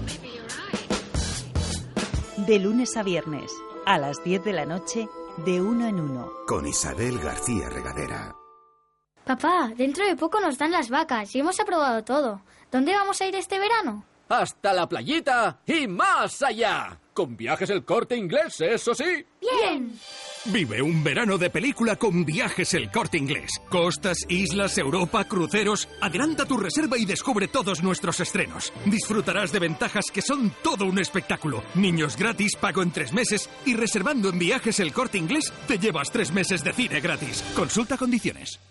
De lunes a viernes, a las 10 de la noche, de uno en uno.
Con Isabel García Regadera.
Papá, dentro de poco nos dan las vacas y hemos aprobado todo. ¿Dónde vamos a ir este verano?
Hasta la playita y más allá. Con Viajes El Corte Inglés, eso sí.
¡Bien!
Vive un verano de película con Viajes El Corte Inglés. Costas, islas, Europa, cruceros. Adelanta tu reserva y descubre todos nuestros estrenos. Disfrutarás de ventajas que son todo un espectáculo. Niños gratis, pago en 3 meses. Y reservando en Viajes El Corte Inglés, te llevas 3 meses de cine gratis. Consulta condiciones.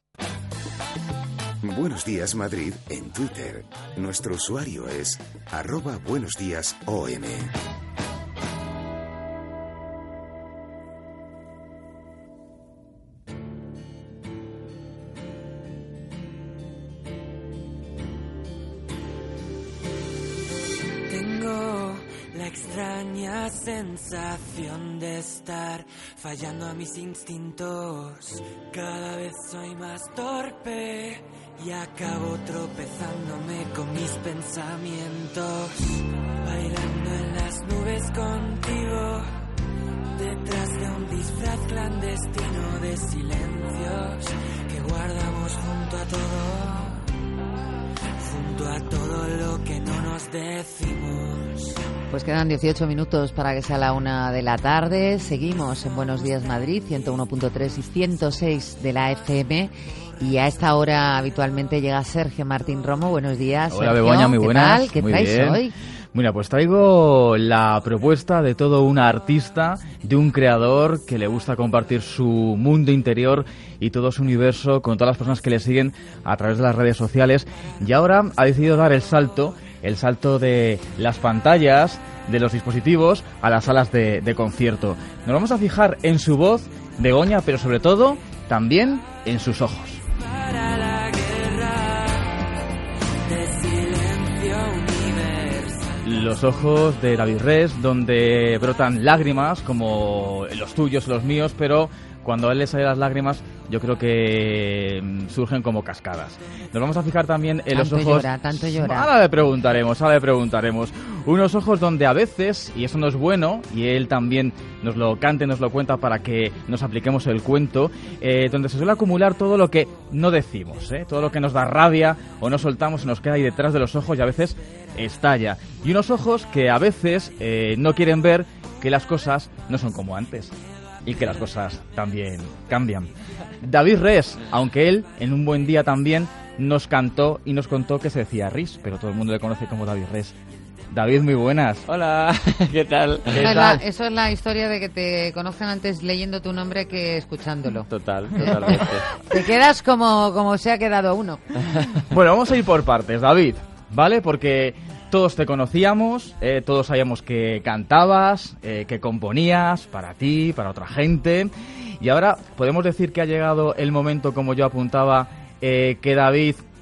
Buenos Días Madrid en Twitter. Nuestro usuario es @buenosdíasom.
Tengo la extraña sensación de estar fallando a mis instintos. Cada vez soy más torpe y acabo tropezándome con mis pensamientos. Bailando en las nubes contigo, detrás de un disfraz clandestino de silencios que guardamos junto a todo lo que no nos decimos.
Pues quedan 18 minutos para que sea la 1 de la tarde. Seguimos en Buenos Días Madrid, 101.3 y 106 de la FM. Y a esta hora habitualmente llega Sergio Martín Romo. Buenos días,
Hola,
Sergio.
Begoña, muy buenas.
¿Qué tal? ¿Qué
muy
traes
bien.
hoy?
Mira, pues traigo la propuesta de todo un artista, de un creador que le gusta compartir su mundo interior y todo su universo con todas las personas que le siguen a través de las redes sociales. Y ahora ha decidido dar el salto de las pantallas, de los dispositivos, a las salas de concierto. Nos vamos a fijar en su voz, Begoña, pero sobre todo también en sus ojos.
Para la guerra de silencio universal.
Los ojos de David Res, donde brotan lágrimas, como los tuyos o los míos, pero cuando a él le salen las lágrimas, yo creo que surgen como cascadas. Nos vamos a fijar también en los ojos...
Tanto llora.
Ahora le preguntaremos. Unos ojos donde a veces, y eso no es bueno, y él también nos lo canta y nos lo cuenta para que nos apliquemos el cuento, donde se suele acumular todo lo que no decimos, todo lo que nos da rabia o no soltamos, se nos queda ahí detrás de los ojos y a veces estalla. Y unos ojos que a veces no quieren ver que las cosas no son como antes y que las cosas también cambian. David Res, aunque él en un buen día también nos cantó y nos contó que se decía Ris, pero todo el mundo le conoce como David Res. David, muy buenas.
Hola, ¿qué tal?
Eso es la historia de que te conozcan antes leyendo tu nombre que escuchándolo.
Totalmente.
Te quedas como se ha quedado uno.
Bueno, vamos a ir por partes, David, ¿vale? Porque todos te conocíamos, todos sabíamos que cantabas, que componías para ti, para otra gente. Y ahora podemos decir que ha llegado el momento, como yo apuntaba, que David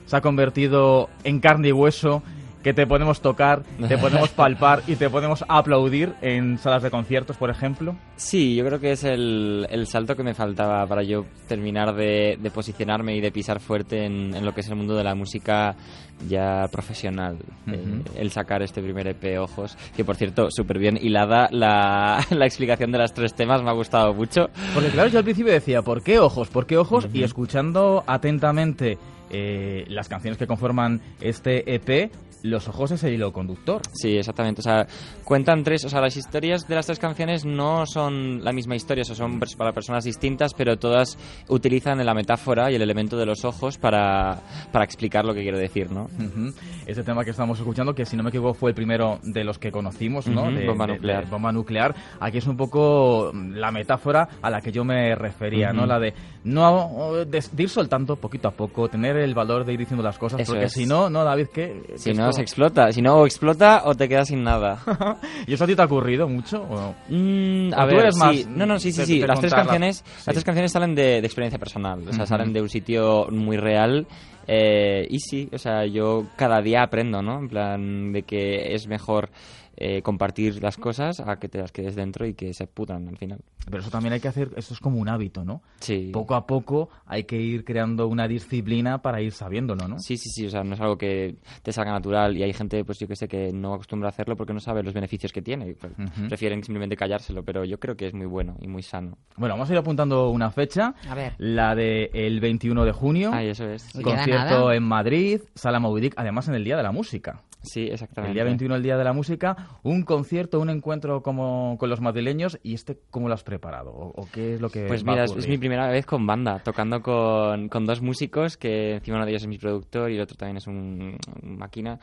se ha convertido en carne y hueso, que te podemos tocar, te podemos palpar y te podemos aplaudir en salas de conciertos, por ejemplo?
Sí, yo creo que es el salto que me faltaba para yo terminar de posicionarme y de pisar fuerte en lo que es el mundo de la música ya profesional. El sacar este primer EP, Ojos, que por cierto, súper bien hilada la explicación de los 3 temas, me ha gustado mucho.
Porque claro, yo al principio decía, ¿por qué Ojos? ¿Por qué Ojos? Y escuchando atentamente las canciones que conforman este EP, los ojos es el hilo conductor.
Sí, exactamente. O sea, cuentan 3, o sea, las historias de las 3 canciones no son la misma historia, o sea, son para personas distintas, pero todas utilizan la metáfora y el elemento de los ojos para explicar lo que quiero decir, ¿no?
Este tema que estamos escuchando, que si no me equivoco fue el primero de los que conocimos, ¿no?
Bomba nuclear.
De bomba nuclear. Aquí es un poco la metáfora a la que yo me refería, ¿no? La de de ir soltando poquito a poco, tener el valor de ir diciendo las cosas,
Eso
porque
es.
si no, David, ¿qué?
Si no, se explota. Si no, o explota o te quedas sin nada.
¿Y eso a ti te ha ocurrido mucho? ¿O no?
A ver,
eres más
sí. No, sí. Las 3 canciones salen de experiencia personal. O sea, salen de un sitio muy real. Y sí, o sea, yo cada día aprendo, ¿no? En plan, de que es mejor compartir las cosas a que te las quedes dentro y que se putan al final.
Pero eso también hay que hacer, esto es como un hábito, ¿no?
Sí.
Poco a poco hay que ir creando una disciplina para ir sabiéndolo, ¿no?
Sí, o sea, no es algo que te salga natural y hay gente, pues yo que sé, que no acostumbra a hacerlo porque no sabe los beneficios que tiene. Prefieren simplemente callárselo, pero yo creo que es muy bueno y muy sano.
Bueno, vamos a ir apuntando una fecha.
A ver.
La del 21 de junio.
Ay, eso es.
Concierto en Madrid, Sala Moby Dick, además en el Día de la Música.
Sí, exactamente.
El día 21, el Día de la Música, un concierto, un encuentro como con los madrileños. ¿Y cómo lo has preparado? ¿O qué es lo que
Pues
va
mira,
a ocurrir?
es mi primera vez con banda, tocando con 2 músicos, que encima uno de ellos es mi productor y el otro también es un máquina.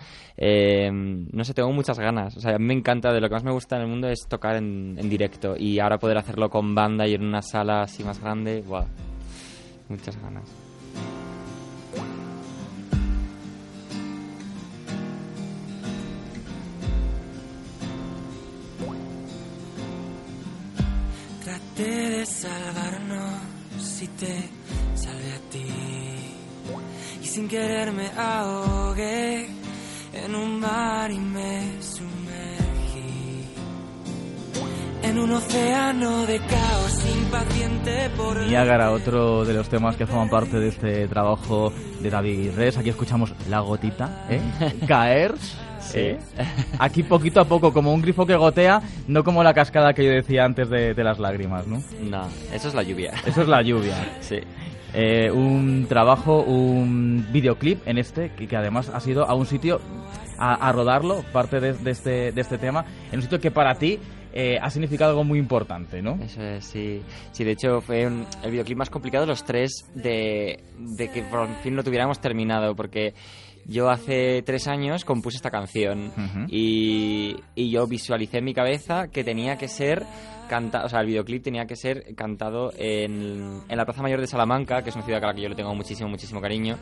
No sé, tengo muchas ganas. O sea, a mí me encanta, de lo que más me gusta en el mundo es tocar en directo. Y ahora poder hacerlo con banda y en una sala así más grande, ¡buah! Muchas ganas.
Traté de salvarnos y te salvé a ti. Y sin querer me ahogué en un mar y me sumergí en un océano de caos impaciente por...
Niágara, otro de los temas que forman parte de este trabajo de David Res. Aquí escuchamos La Gotita, Caer.
Sí.
Aquí poquito a poco, como un grifo que gotea, no como la cascada que yo decía antes de las lágrimas, ¿no?
No, eso es la lluvia.
Eso es la lluvia.
Sí.
Un trabajo, un videoclip en que además ha sido a un sitio a rodarlo, parte de este tema, en un sitio que para ti ha significado algo muy importante, ¿no?
Eso es, sí. Sí, de hecho fue el videoclip más complicado de los 3 de que por fin lo tuviéramos terminado, porque yo hace 3 años compuse esta canción y yo visualicé en mi cabeza que tenía que ser cantado, o sea, el videoclip tenía que ser cantado en la Plaza Mayor de Salamanca, que es una ciudad a la que yo le tengo muchísimo cariño,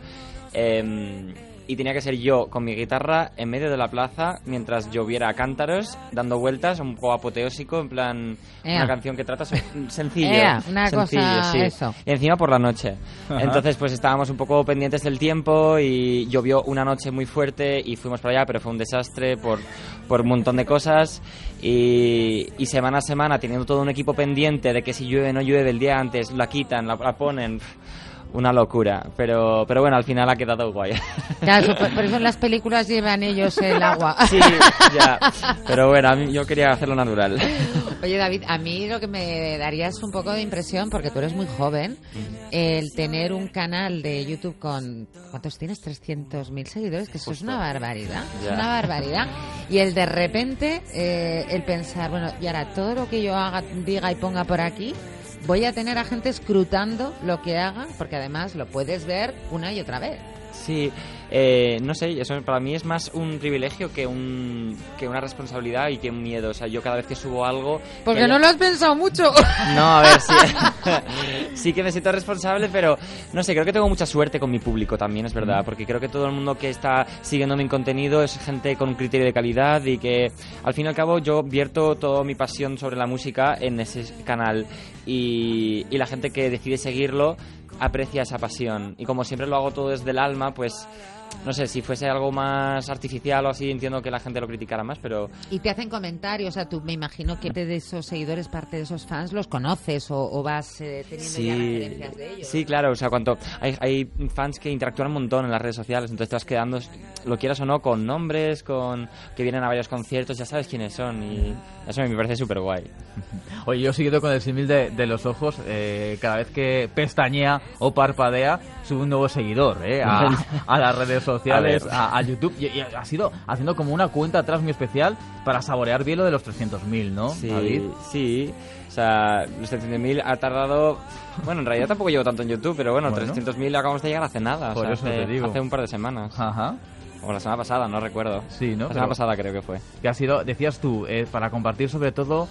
y tenía que ser yo con mi guitarra en medio de la plaza mientras lloviera a cántaros, dando vueltas, un poco apoteósico, en plan una canción que trata sencillo,
una cosa,
sí.
eso.
Y encima por la noche.
Ajá.
Entonces pues estábamos un poco pendientes del tiempo y llovió una noche muy fuerte y fuimos para allá, pero fue un desastre por un montón de cosas y semana a semana teniendo todo un equipo pendiente de que si llueve o no llueve el día antes, la quitan, la ponen... Una locura, pero bueno, al final ha quedado guay.
Claro, por eso en las películas llevan ellos el agua.
Sí, ya, pero bueno, yo quería hacerlo natural.
Oye, David, a mí lo que me daría es un poco de impresión, porque tú eres muy joven, el tener un canal de YouTube con... ¿Cuántos tienes? 300.000 seguidores, que eso es una barbaridad.
Ya.
Es una barbaridad. Y el de repente, el pensar, bueno, y ahora todo lo que yo haga, diga y ponga por aquí... Voy a tener a gente escrutando lo que haga, porque además lo puedes ver una y otra vez.
Sí, no sé, eso para mí es más un privilegio que una responsabilidad y que un miedo. O sea, yo cada vez que subo algo...
Porque no lo has pensado mucho.
No, a ver, sí. Sí que me siento responsable, pero no sé, creo que tengo mucha suerte con mi público también, es verdad, porque creo que todo el mundo que está siguiendo mi contenido es gente con un criterio de calidad y que al fin y al cabo yo vierto toda mi pasión sobre la música en ese canal y la gente que decide seguirlo aprecia esa pasión. Y como siempre lo hago todo desde el alma, pues no sé, si fuese algo más artificial o así, entiendo que la gente lo criticara más, pero...
Y te hacen comentarios, o sea, tú me imagino que parte de esos seguidores, parte de esos fans, los conoces o vas teniendo ya referencias de ellos.
Sí, claro, o sea, cuando hay fans que interactúan un montón en las redes sociales, entonces te vas quedando, lo quieras o no, con nombres, con que vienen a varios conciertos, ya sabes quiénes son, y eso me parece súper guay.
Oye, yo siguiendo con el símil de los ojos, cada vez que pestañea o parpadea, sube un nuevo seguidor a las redes sociales, a YouTube, y ha sido haciendo como una cuenta atrás muy especial para saborear bien lo de los 300.000, ¿no, David?
Sí, o sea, los 300.000 ha tardado... Bueno, en realidad tampoco llevo tanto en YouTube, pero bueno. 300.000 acabamos de llegar hace nada,
por eso te digo.
Hace un par de semanas.
Ajá.
O la semana pasada, no recuerdo.
Sí, ¿no?
La semana pasada creo que fue.
Que ha sido, decías tú, para compartir sobre todo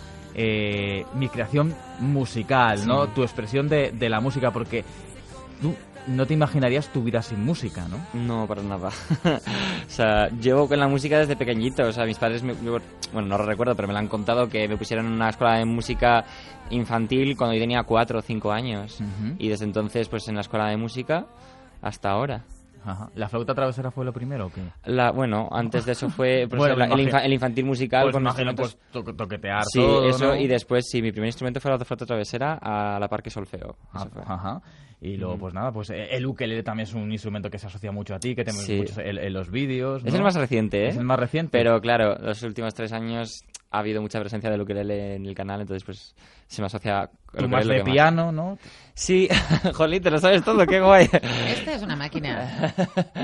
mi creación musical, ¿no? Tu expresión de la música, porque tú no te imaginarías tu vida sin música, ¿no?
No, para nada. O sea, llevo con la música desde pequeñito. O sea, mis padres, bueno, no lo recuerdo, pero me lo han contado, que me pusieron en una escuela de música infantil cuando yo tenía 4 o 5 años. Y desde entonces, pues en la escuela de música hasta ahora.
Ajá. ¿La flauta travesera fue lo primero o qué?
Bueno, antes de eso fue pues, el infantil musical.
Pues
con
imagino, pues toquetear
sí,
todo,
eso,
¿no?
Y después, sí, mi primer instrumento fue la flauta travesera a la par que solfeo.
Ajá. Y luego, pues nada, pues el ukelele también es un instrumento que se asocia mucho a ti, que te ves mucho en los vídeos, ¿no?
Es el más reciente, ¿eh?
Es el más reciente.
Pero claro, los últimos 3 años ha habido mucha presencia del ukelele en el canal, entonces pues se me asocia...
Tú más de piano, ¿no?
Sí, jolín, te lo sabes todo, qué guay.
Esta es una máquina.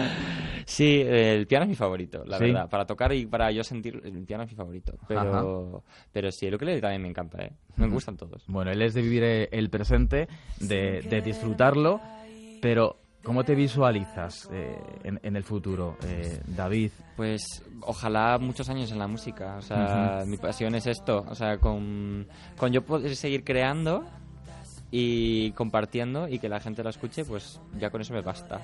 Sí, el piano es mi favorito, la verdad. Para tocar y para yo sentir, el piano es mi favorito. Pero sí, el ukelele también me encanta, ¿eh? Me gustan todos.
Bueno, él es de vivir el presente, de disfrutarlo, pero... ¿Cómo te visualizas en el futuro, David?
Pues ojalá muchos años en la música. O sea, mi pasión es esto. O sea, con yo poder seguir creando y compartiendo y que la gente lo escuche, pues ya con eso me basta.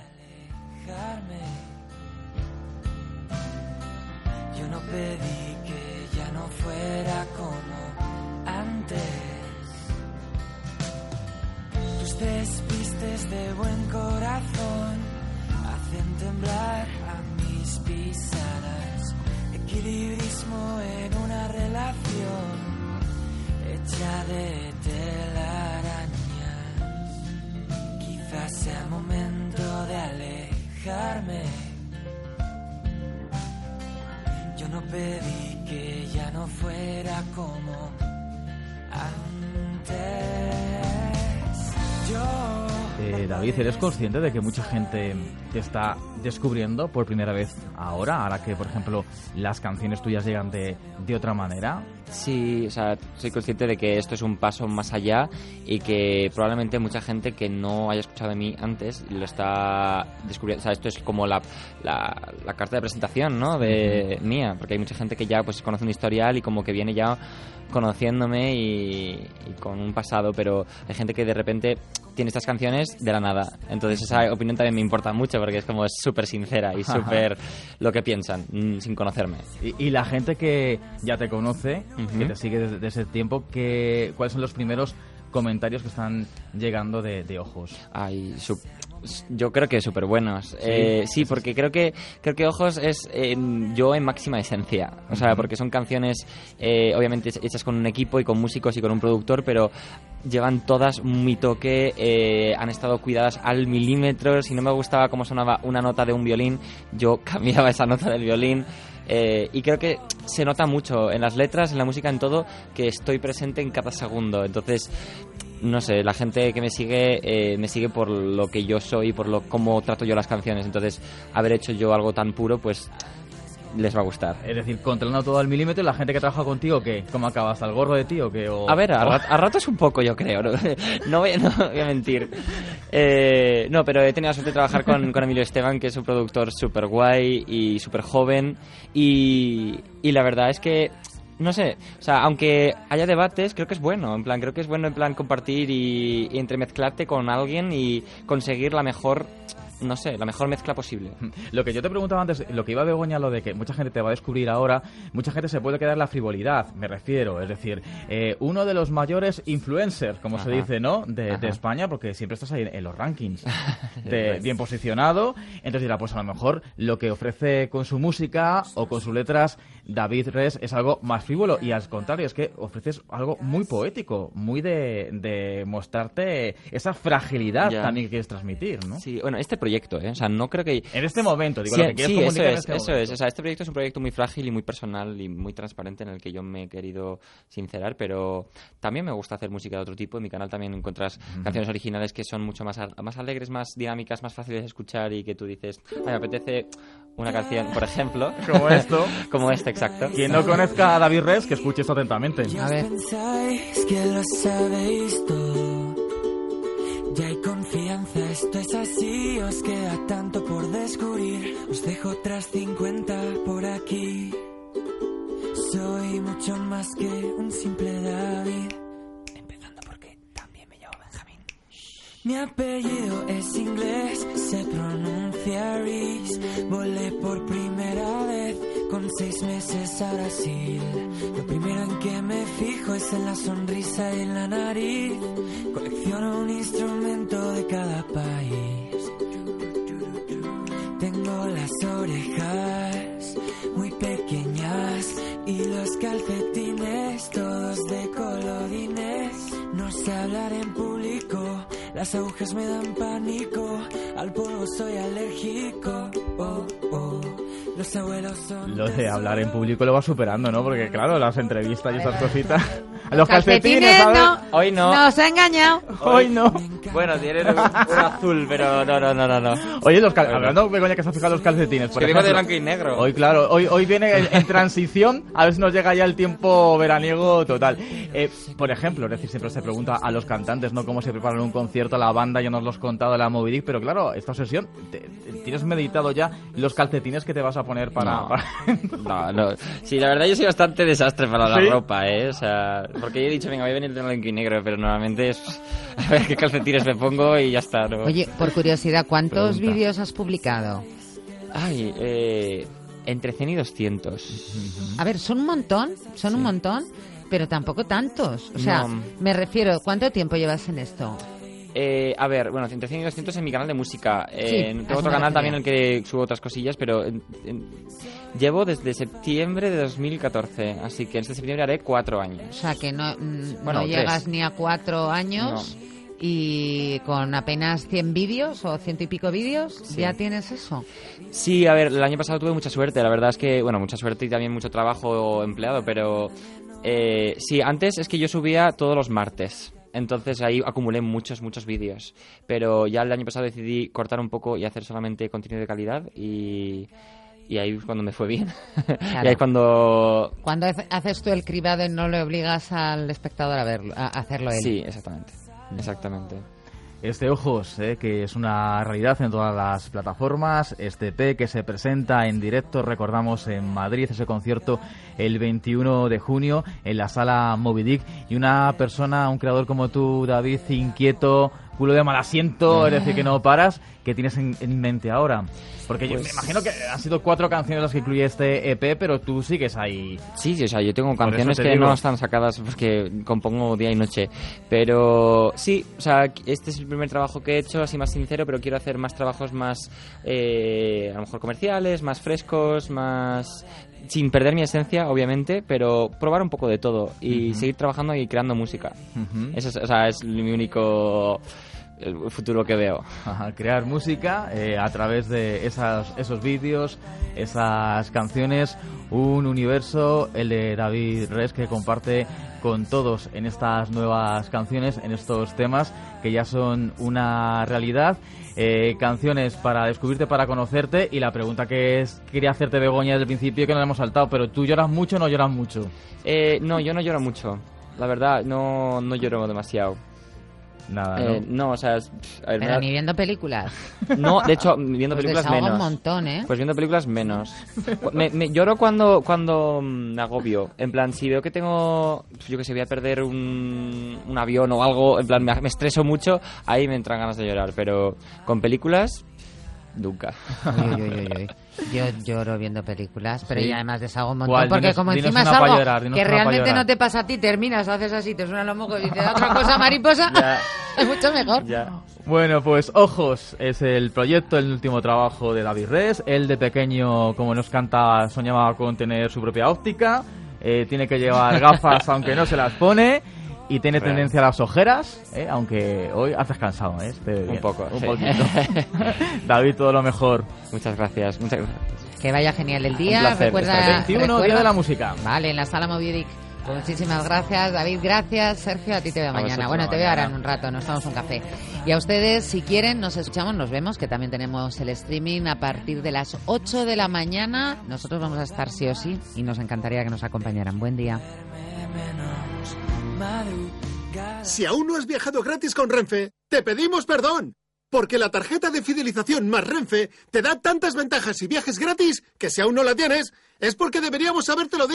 Yo no pedí que ya no fuera como antes. Tus despistes de buen corazón hacen temblar a mis pisadas. Equilibrismo en una relación hecha de telarañas. Quizás sea momento de alejarme. Yo no pedí que ya no fuera como antes.
David, ¿eres consciente de que mucha gente te está descubriendo por primera vez ahora que, por ejemplo, las canciones tuyas llegan de otra manera?
Sí, o sea, soy consciente de que esto es un paso más allá y que probablemente mucha gente que no haya escuchado de mí antes lo está descubriendo. O sea, esto es como la carta de presentación, ¿no? De mía, porque hay mucha gente que ya pues conoce un historial y como que viene ya conociéndome y con un pasado, pero hay gente que de repente tiene estas canciones de la nada. Entonces esa opinión también me importa mucho porque es como súper sincera y súper lo que piensan sin conocerme.
Y la gente que ya te conoce, que te sigue desde ese tiempo, ¿cuáles son los primeros comentarios que están llegando de Ojos?
Ay, yo creo que súper buenos. Sí, porque creo que Ojos es yo en máxima esencia. O sea, porque son canciones obviamente hechas con un equipo y con músicos y con un productor, pero llevan todas mi toque, han estado cuidadas al milímetro. Si no me gustaba cómo sonaba una nota de un violín, yo cambiaba esa nota del violín. Y creo que se nota mucho en las letras, en la música, en todo, que estoy presente en cada segundo. Entonces, no sé, la gente que me sigue por lo que yo soy, por cómo trato yo las canciones. Entonces, haber hecho yo algo tan puro, pues les va a gustar.
Es decir, controlando todo al milímetro. ¿La gente que trabaja contigo, qué? ¿Cómo acabas? ¿Al gorro de ti o qué?
A ver, a ratos un poco, yo creo. No voy a mentir. No, pero he tenido la suerte de trabajar con Emilio Esteban, que es un productor súper guay y súper joven. Y la verdad es que, no sé, o sea, aunque haya debates, creo que es bueno. En plan, creo que es bueno compartir y entremezclarte con alguien y conseguir la mejor, no sé, la mejor mezcla posible.
Lo que yo te preguntaba antes, lo que iba Begoña, lo de que mucha gente te va a descubrir ahora, mucha gente se puede quedar en la frivolidad, me refiero, es decir, uno de los mayores influencers, como se dice, ¿no?, de España, porque siempre estás ahí en los rankings, bien posicionado, entonces dirá, pues a lo mejor lo que ofrece con su música o con sus letras David Res es algo más frívolo, y al contrario, es que ofreces algo muy poético, muy de mostrarte esa fragilidad también que quieres transmitir, ¿no?
Sí, bueno, este proyecto, o sea, no creo que...
En este momento, digo,
sí,
lo que quieres comunicar en este momento.
Eso es, o sea, este proyecto es un proyecto muy frágil y muy personal y muy transparente en el que yo me he querido sincerar, pero también me gusta hacer música de otro tipo. En mi canal también encuentras canciones originales que son mucho más alegres, más dinámicas, más fáciles de escuchar y que tú dices, ay, me apetece una canción, por ejemplo.
Como esto.
Como esta, exacto.
Quien no conozca a David Res, que escuche esto atentamente.
A ver. Pensáis que lo sabéis todo. Ya hay confianza, esto es así. Os queda tanto por descubrir. Os dejo otras 50 por aquí. Soy mucho más que un simple David. Empezando porque también me llamo Benjamín. Mi apellido es inglés, se pronuncia Reese. Volé por primera vez con 6 meses a Brasil. Lo primero en que me fijo es en la sonrisa y en la nariz. Colecciono un instrumento de cada país. Tengo las orejas muy pequeñas y los calcetines todos de colorines. No sé hablar en público, las agujas me dan pánico. Al polvo soy alérgico. Oh, oh. Los abuelos son...
Lo de hablar en público lo va superando, ¿no? Porque claro, las entrevistas y esas cositas... Los calcetines, ¿sabes?
No, hoy no.
Nos ha engañado.
Hoy no.
Bueno, tienen un azul, pero no.
Oye, hablando, Begoña, que se ha fijado los calcetines, por ejemplo,
de blanco y negro.
Hoy, claro, hoy viene en transición, a ver si nos llega ya el tiempo veraniego total. Por ejemplo, es decir, siempre se pregunta a los cantantes, ¿no?, cómo se preparan un concierto, la banda, ya nos lo has contado de la Moby Dick, pero claro, esta sesión, ¿tienes meditado ya los calcetines que te vas a poner para...?
No. Sí, la verdad yo soy bastante desastre para la ropa, o sea... Porque yo he dicho, venga, voy a venir de blanco y negro, pero normalmente es a ver qué calcetines me pongo y ya está, ¿no?
Oye, por curiosidad, ¿cuántos vídeos has publicado?
Ay, entre 100 y 200.
A ver, son un montón, un montón, pero tampoco tantos. O sea, me refiero, ¿cuánto tiempo llevas en esto?
A ver, bueno, entre 100 y 200 en mi canal de música. Tengo otro canal también en el que subo otras cosillas, pero llevo desde septiembre de 2014, así que este septiembre haré 4 años.
O sea, que no llegas ni a 4 años y con apenas 100 vídeos o 100 y pico vídeos, ¿ya tienes eso?
Sí, a ver, el año pasado tuve mucha suerte, la verdad es que, bueno, mucha suerte y también mucho trabajo empleado, pero sí, antes es que yo subía todos los martes. Entonces ahí acumulé muchos vídeos. Pero ya el año pasado decidí cortar un poco y hacer solamente contenido de calidad y ahí es cuando me fue bien. Claro. Y ahí cuando
haces tú el cribado y no le obligas al espectador a hacerlo él.
Sí, exactamente.
Este Ojos, que es una realidad en todas las plataformas, este EP que se presenta en directo, recordamos, en Madrid, ese concierto el 21 de junio en la sala Moby Dick, y una persona, un creador como tú, David, inquieto, culo de mal asiento, es decir, que no paras, ¿qué tienes en mente ahora? Porque yo me imagino que han sido 4 canciones las que incluye este EP, pero tú sigues ahí.
Sí, o sea, yo tengo canciones que no están sacadas porque compongo día y noche. Pero sí, o sea, este es el primer trabajo que he hecho, así más sincero, pero quiero hacer más trabajos más, a lo mejor comerciales, más frescos, más... sin perder mi esencia, obviamente, pero probar un poco de todo y seguir trabajando y creando música. Eso es, o sea, es mi único... el futuro que veo.
Crear música a través de esos vídeos, esas canciones, un universo, el de David Res, que comparte con todos en estas nuevas canciones, en estos temas que ya son una realidad. Canciones para descubrirte, para conocerte, y la pregunta que quería hacerte, Begoña, desde el principio, que nos hemos saltado, pero ¿tú lloras mucho o no lloras mucho?
No, yo no lloro mucho, la verdad, no lloro demasiado.
Nada, ¿no?
No, o sea...
Pero ni viendo películas.
No, de hecho, viendo
pues
películas menos.
un montón, ¿eh?
Pues viendo películas menos. Me lloro cuando me agobio. En plan, si veo que tengo... Yo que sé, voy a perder un avión o algo, en plan, me estreso mucho, ahí me entran ganas de llorar. Pero con películas... nunca.
Uy. Yo lloro viendo películas, pero
¿Sí?
ya además deshago un montón,
¿Cuál?
porque como
Dinos
encima es
una pa'
algo
llorar, dinos
que
una pa'
realmente
llorar.
no te pasa a ti, terminas, haces así, te suenan los mocos y te da otra cosa mariposa, es mucho mejor.
Bueno, pues Ojos es el proyecto, el último trabajo de David Res. Él de pequeño, como nos canta, soñaba con tener su propia óptica. Tiene que llevar gafas aunque no se las pone. Y tiene tendencia a las ojeras, aunque hoy has descansado,
Un poco,
un
sí.
poquito. David, todo lo mejor.
Muchas gracias.
Que vaya genial el día.
Un placer
Recuerda,
estar aquí.
21, Día de la Música.
Vale, en la Sala Moviedic. Muchísimas gracias, David. Gracias, Sergio. A ti te veo mañana.
vosotros,
Bueno, te veo
mañana.
ahora en un rato. Nos tomamos un café. Y a ustedes, si quieren, nos escuchamos, nos vemos, que también tenemos el streaming a partir de las 8 de la mañana. Nosotros vamos a estar sí o sí y nos encantaría que nos acompañaran. Buen día.
Si aún no has viajado gratis con Renfe, te pedimos perdón. Porque la tarjeta de fidelización más Renfe te da tantas ventajas y viajes gratis que si aún no la tienes, es porque deberíamos habértelo dicho.